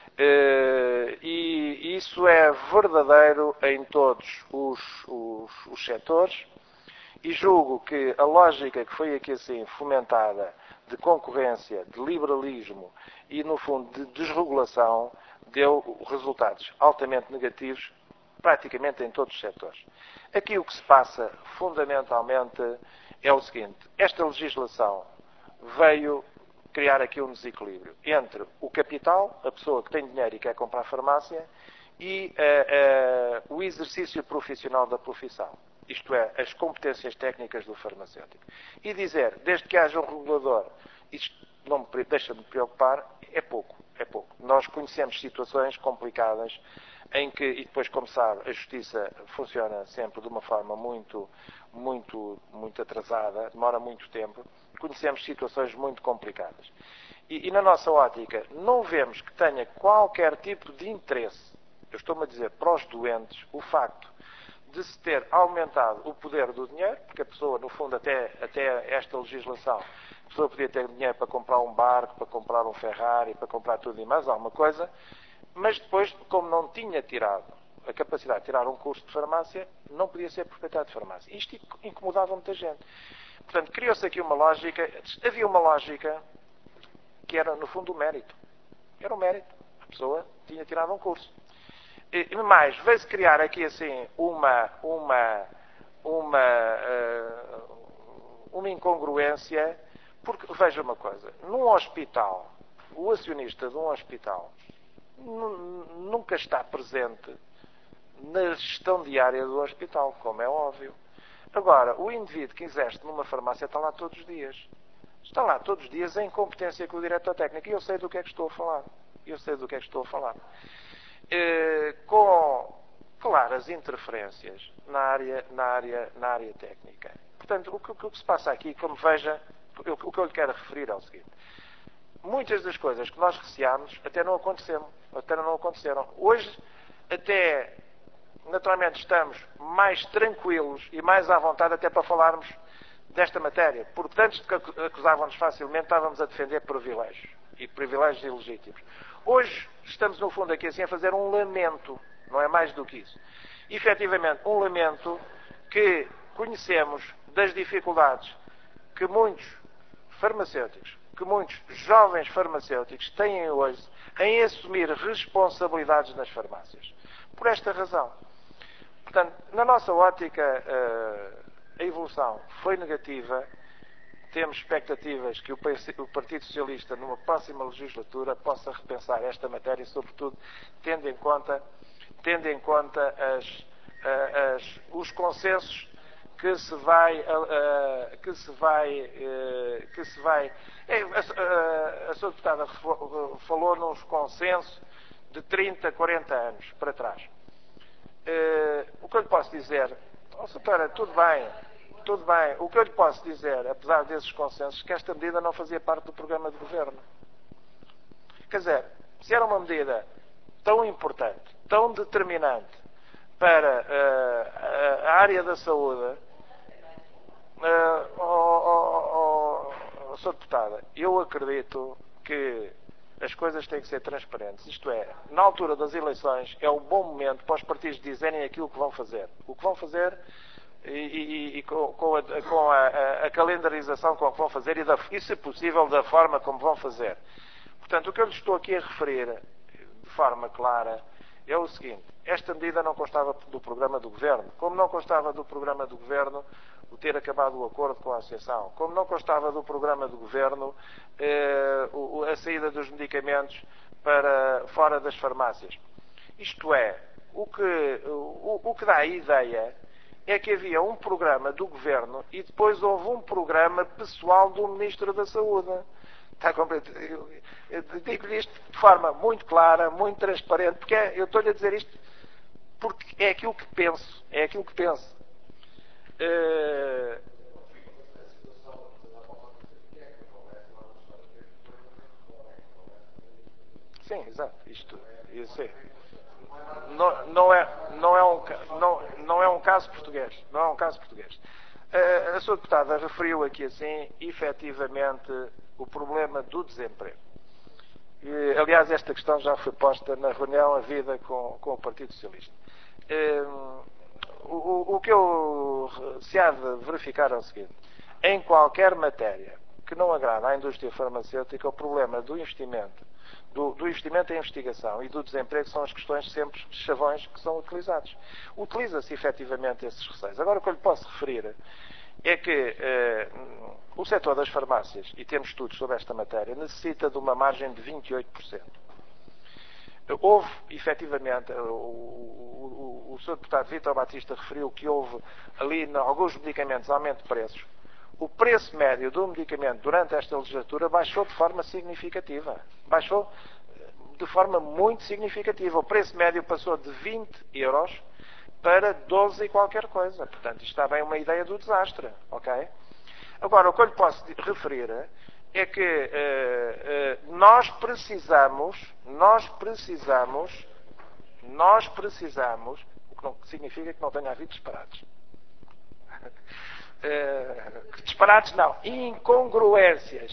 E isso é verdadeiro em todos os setores, e julgo que a lógica que foi aqui assim fomentada de concorrência, de liberalismo e, no fundo, de desregulação, deu resultados altamente negativos praticamente em todos os setores. Aqui o que se passa, fundamentalmente, é o seguinte: esta legislação veio criar aqui um desequilíbrio entre o capital, a pessoa que tem dinheiro e quer comprar farmácia, e o exercício profissional da profissão. Isto é, as competências técnicas do farmacêutico. E dizer, desde que haja um regulador, isto não deixa-me preocupar, é pouco. Nós conhecemos situações complicadas em que, e depois, como sabe, a justiça funciona sempre de uma forma muito atrasada, demora muito tempo. Conhecemos situações muito complicadas. E na nossa ótica, não vemos que tenha qualquer tipo de interesse, eu estou-me a dizer, para os doentes, o facto de se ter aumentado o poder do dinheiro, porque a pessoa, no fundo, até esta legislação, a pessoa podia ter dinheiro para comprar um barco, para comprar um Ferrari, para comprar tudo e mais alguma coisa, mas depois, como não tinha tirado a capacidade de tirar um curso de farmácia, não podia ser proprietário de farmácia. Isto incomodava muita gente. Portanto, criou-se aqui uma lógica, havia uma lógica que era, no fundo, o mérito. Era o mérito. A pessoa tinha tirado um curso. Mas veio-se criar aqui assim uma incongruência, porque veja uma coisa, num hospital, o acionista de um hospital nunca está presente na gestão diária do hospital, como é óbvio. Agora, o indivíduo que exerce numa farmácia está lá todos os dias. Está lá todos os dias em competência com o diretor técnico, e eu sei do que é que estou a falar. Com claras interferências na área técnica. Portanto, o que se passa aqui, como veja, o que eu lhe quero referir é o seguinte. Muitas das coisas que nós receámos até não aconteceram. Hoje, até, naturalmente, estamos mais tranquilos e mais à vontade até para falarmos desta matéria. Porque antes de que acusavam-nos facilmente, estávamos a defender privilégios. E privilégios ilegítimos. Hoje, estamos, no fundo, aqui assim a fazer um lamento. Não é mais do que isso. Efetivamente, um lamento que conhecemos das dificuldades que muitos farmacêuticos, que muitos jovens farmacêuticos têm hoje em assumir responsabilidades nas farmácias. Por esta razão. Portanto, na nossa ótica, a evolução foi negativa. Temos expectativas que o Partido Socialista, numa próxima legislatura, possa repensar esta matéria e, sobretudo, tendo em conta os consensos que se vai a sua deputada falou nos consensos de 30, 40 anos para trás. O que eu lhe posso dizer, doutora, tudo bem, o que eu lhe posso dizer, apesar desses consensos, que esta medida não fazia parte do programa de governo. Quer dizer, se era uma medida tão importante, tão determinante para a área da saúde, Sr. Deputada, eu acredito que as coisas têm que ser transparentes. Isto é, na altura das eleições é um bom momento para os partidos dizerem aquilo que vão fazer. O que vão fazer e com a calendarização com que vão fazer e, se possível, da forma como vão fazer. Portanto, o que eu lhe estou aqui a referir de forma clara é o seguinte. Esta medida não constava do programa do Governo. Como não constava do programa do Governo o ter acabado o acordo com a Associação. Como não constava do programa do Governo a saída dos medicamentos para fora das farmácias. Isto é, o que dá a ideia é que havia um programa do Governo e depois houve um programa pessoal do Ministro da Saúde. Está completo. Eu digo-lhe isto de forma muito clara, muito transparente, porque eu estou-lhe a dizer isto porque é aquilo que penso. É aquilo que penso. Sim, exato. Isto é. Não é um caso português. Não é um caso português. A sua deputada referiu aqui assim, efetivamente, o problema do desemprego. Aliás, esta questão já foi posta na reunião havida com o Partido Socialista. O que se há de verificar é o seguinte. Em qualquer matéria que não agrada à indústria farmacêutica, o problema do investimento, do investimento em investigação e do desemprego são as questões sempre chavões que são utilizados. Utiliza-se efetivamente esses receios. Agora, o que eu lhe posso referir é que o setor das farmácias, e temos estudos sobre esta matéria, necessita de uma margem de 28%. Houve, efetivamente, o Sr. Deputado Vítor Batista referiu que houve ali, em alguns medicamentos, aumento de preços. O preço médio do medicamento durante esta legislatura baixou de forma significativa. Baixou de forma muito significativa. O preço médio passou de 20 euros para 12 e qualquer coisa. Portanto, isto está bem uma ideia do desastre. Ok? Agora, o que eu lhe posso referir é que nós precisamos, o que não significa que não tenha havido disparates. Disparates não, incongruências.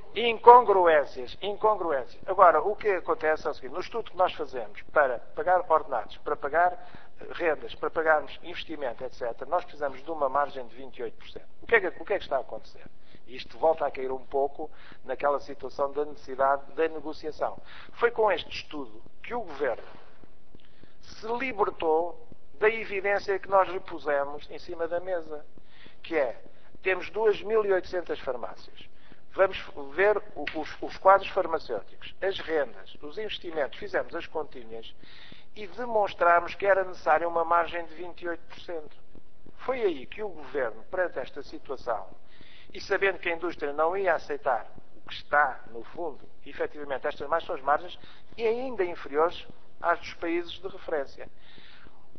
Agora, o que acontece é o seguinte, no estudo que nós fazemos para pagar ordenados, para pagar rendas, para pagarmos investimento, etc., nós precisamos de uma margem de 28%. O que é que está a acontecer? E isto volta a cair um pouco naquela situação da necessidade da negociação. Foi com este estudo que o Governo se libertou da evidência que nós lhe pusemos em cima da mesa, que é, temos 2.800 farmácias. Vamos ver os quadros farmacêuticos, as rendas, os investimentos, fizemos as continhas e demonstramos que era necessária uma margem de 28%. Foi aí que o Governo, perante esta situação, e sabendo que a indústria não ia aceitar o que está, no fundo, efetivamente, estas mais são as margens e ainda inferiores às dos países de referência.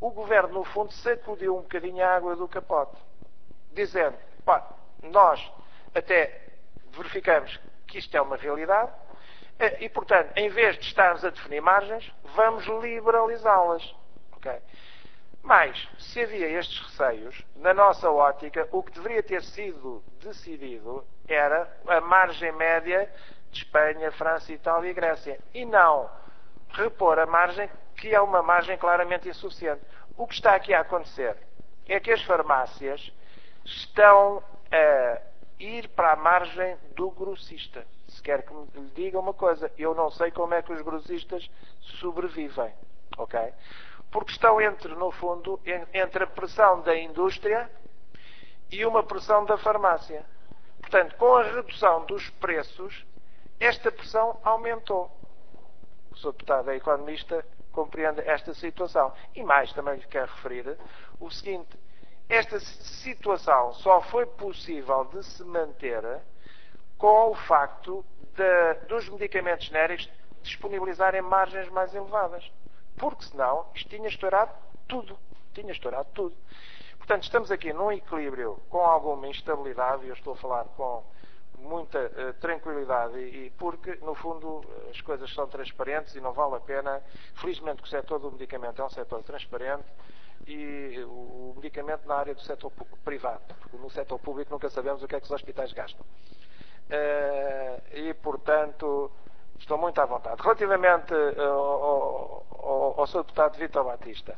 o Governo, no fundo, sacudiu um bocadinho a água do capote, dizendo, pá, nós até verificamos que isto é uma realidade e, portanto, em vez de estarmos a definir margens, vamos liberalizá-las. Okay? Mas, se havia estes receios, na nossa ótica, o que deveria ter sido decidido era a margem média de Espanha, França, Itália e Grécia. E não repor a margem, que é uma margem claramente insuficiente. O que está aqui a acontecer é que as farmácias estão a ir para a margem do grossista. Se quer que lhe diga uma coisa, eu não sei como é que os grossistas sobrevivem. Ok? Porque estão no fundo, entre a pressão da indústria e uma pressão da farmácia. Portanto, com a redução dos preços, esta pressão aumentou. O Sr. Deputado é economista, compreende esta situação. E mais, também lhe quero referir o seguinte: esta situação só foi possível de se manter com o facto dos medicamentos genéricos disponibilizarem margens mais elevadas. Porque senão isto tinha estourado tudo. Tinha estourado tudo. Portanto, estamos aqui num equilíbrio com alguma instabilidade, e eu estou a falar com muita tranquilidade, e porque, no fundo, as coisas são transparentes e não vale a pena. Felizmente que o setor do medicamento é um setor transparente, e o medicamento na área do setor privado, porque no setor público nunca sabemos o que é que os hospitais gastam. E, portanto, estou muito à vontade. Relativamente ao Sr. Deputado Vítor Batista,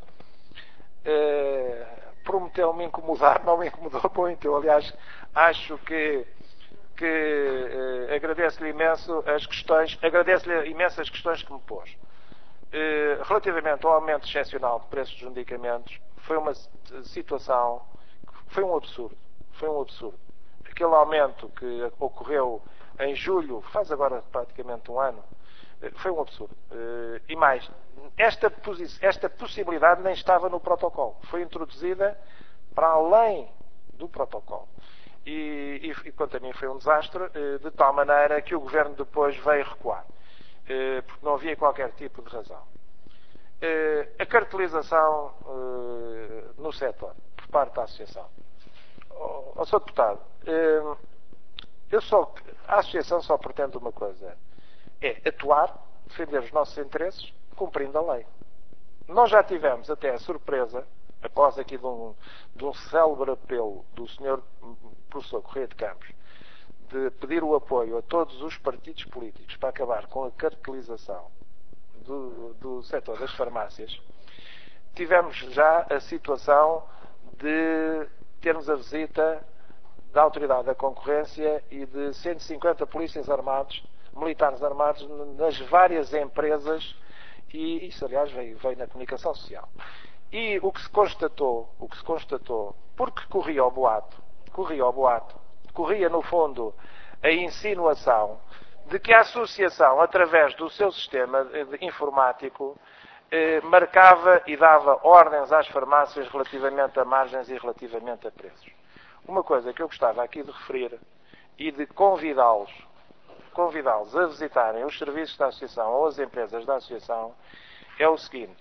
prometeu-me incomodar, não me incomodou muito. Eu, aliás, acho que agradeço-lhe imenso as questões, agradeço-lhe imensas questões que me pôs. Relativamente ao aumento excepcional de preços dos medicamentos, foi uma situação, foi um absurdo. Foi um absurdo. Aquele aumento que ocorreu em julho, faz agora praticamente um ano, foi um absurdo. E mais, esta possibilidade nem estava no protocolo. Foi introduzida para além do protocolo. E quanto a mim foi um desastre, de tal maneira que o Governo depois veio recuar. Porque não havia qualquer tipo de razão. A cartelização no setor, por parte da Associação. Sr. Deputado, a Associação só pretende uma coisa: é atuar, defender os nossos interesses, cumprindo a lei. Nós já tivemos até a surpresa, após aqui de um célebre apelo do Sr. Professor Correia de Campos, de pedir o apoio a todos os partidos políticos para acabar com a cartelização do setor das farmácias. Tivemos já a situação de termos a visita da Autoridade da Concorrência e de 150 polícias armados, militares armados, nas várias empresas, e isso, aliás, veio na comunicação social. E o que se constatou, porque corria o boato, corria no fundo a insinuação de que a Associação, através do seu sistema informático, marcava e dava ordens às farmácias relativamente a margens e relativamente a preços. Uma coisa que eu gostava aqui de referir e de convidá-los a visitarem os serviços da Associação ou as empresas da Associação é o seguinte: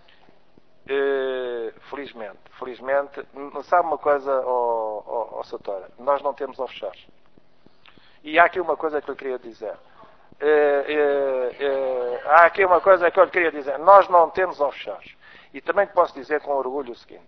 felizmente, sabe uma coisa, Satora, nós não temos offshores. E há aqui uma coisa que eu queria dizer. Nós não temos offshores. E também posso dizer com orgulho o seguinte: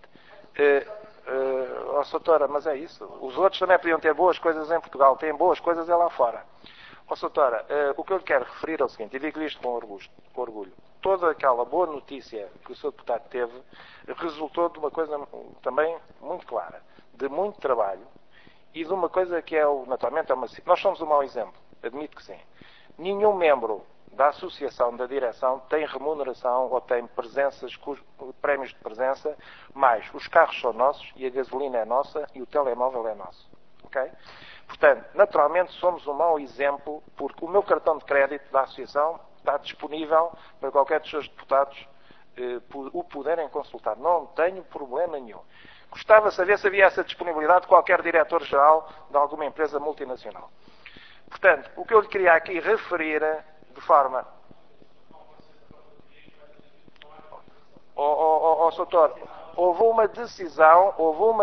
Satora, mas é isso. Os outros também podiam ter boas coisas em Portugal. Têm boas coisas é lá fora. Satora, o que eu lhe quero referir é o seguinte, e digo isto com orgulho. Toda aquela boa notícia que o Sr. Deputado teve resultou de uma coisa também muito clara, de muito trabalho, e de uma coisa que naturalmente nós somos um mau exemplo, admito que sim. Nenhum membro da associação, da direção, tem remuneração ou tem prémios de presença, mas os carros são nossos e a gasolina é nossa e o telemóvel é nosso. Ok? Portanto, naturalmente somos um mau exemplo, porque o meu cartão de crédito da associação está disponível para qualquer dos seus deputados o puderem consultar. Não tenho problema nenhum. Gostava de saber se havia essa disponibilidade de qualquer diretor-geral de alguma empresa multinacional. Portanto, o que eu lhe queria aqui referir de forma... Soutor, houve uma decisão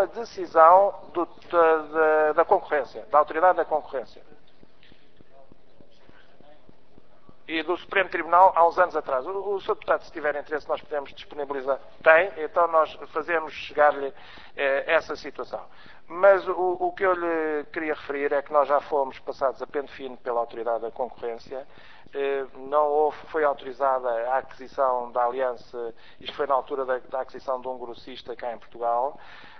da concorrência, da autoridade da concorrência. E do Supremo Tribunal há uns anos atrás. O Sr. Deputado, se tiver interesse, nós podemos disponibilizar. Tem, então nós fazemos chegar-lhe essa situação. Mas o que eu lhe queria referir é que nós já fomos passados a pente fino pela autoridade da concorrência. Não foi autorizada a aquisição da Aliança, isto foi na altura da aquisição de um grossista cá em Portugal.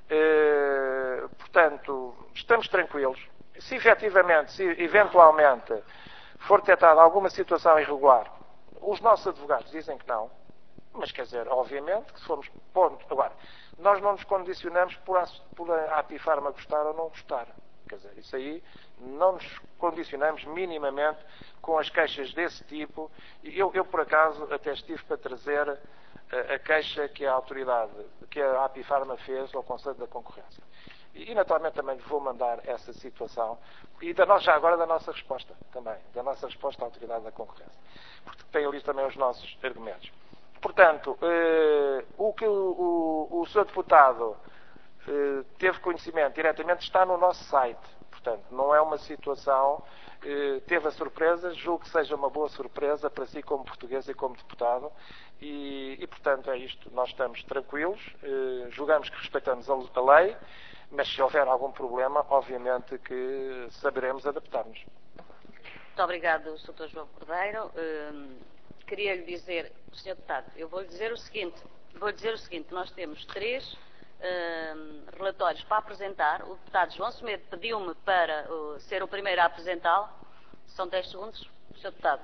Portanto, estamos tranquilos. Se eventualmente for detectada alguma situação irregular, os nossos advogados dizem que não, mas quer dizer, obviamente, que se formos ponto. Agora, nós não nos condicionamos por a Apifarma gostar ou não gostar. Quer dizer, isso aí não nos condicionamos minimamente com as queixas desse tipo. Eu por acaso, até estive para trazer a queixa que a autoridade, que a Apifarma fez ao Conselho da Concorrência. E naturalmente também lhe vou mandar essa situação e já agora da nossa resposta também, da nossa resposta à autoridade da concorrência, porque tem ali também os nossos argumentos. Portanto, o que o Sr. Deputado teve conhecimento diretamente está no nosso site, portanto, não é uma situação, teve a surpresa, julgo que seja uma boa surpresa para si como português e como deputado, e portanto é isto, nós estamos tranquilos, julgamos que respeitamos a lei, mas se houver algum problema, obviamente que saberemos adaptar-nos. Muito obrigado, Sr. João Cordeiro. Queria lhe dizer, Sr. Deputado, eu vou lhe dizer o seguinte, nós temos 3 relatórios para apresentar. O deputado João Semedo pediu-me para ser o primeiro a apresentá-lo. São 10 segundos, Sr. Deputado.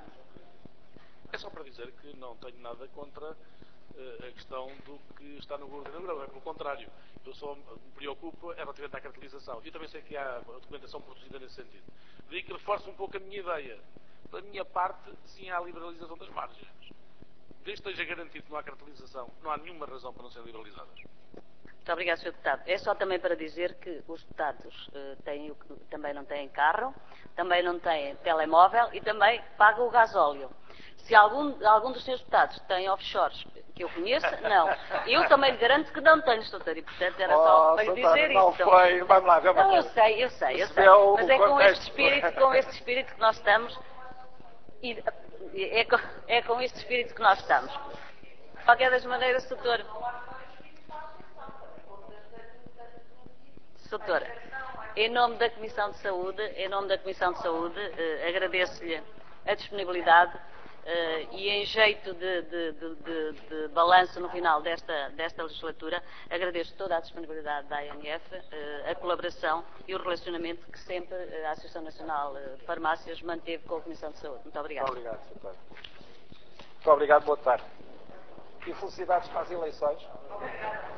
É só para dizer que não tenho nada contra a questão do que está no ordenador, é pelo contrário. Eu só me preocupo relativamente à cartelização. E também sei que há documentação produzida nesse sentido. Daí que reforço um pouco a minha ideia. Da minha parte, sim, há a liberalização das margens. Desde que esteja garantido que não há cartelização, não há nenhuma razão para não serem liberalizadas. Muito obrigado, Sr. Deputado. É só também para dizer que os deputados também não têm carro, também não têm telemóvel e também pagam o gasóleo. Se algum dos seus deputados tem offshores que eu conheça, não. Eu também lhe garanto que não tenho, Sr. E portanto era só para lhe dizer não isso. Foi, vamos lá, ver uma não, coisa. eu sei. Mas é com este espírito que nós estamos. É com este espírito que nós estamos. De qualquer das maneiras, Doutora, em nome da Comissão de Saúde, agradeço-lhe a disponibilidade e em jeito de balanço no final desta legislatura, agradeço toda a disponibilidade da ANF, a colaboração e o relacionamento que sempre a Associação Nacional de Farmácias manteve com a Comissão de Saúde. Muito obrigada. Muito obrigado, Sr. Muito obrigado, boa tarde. E felicidades para as eleições.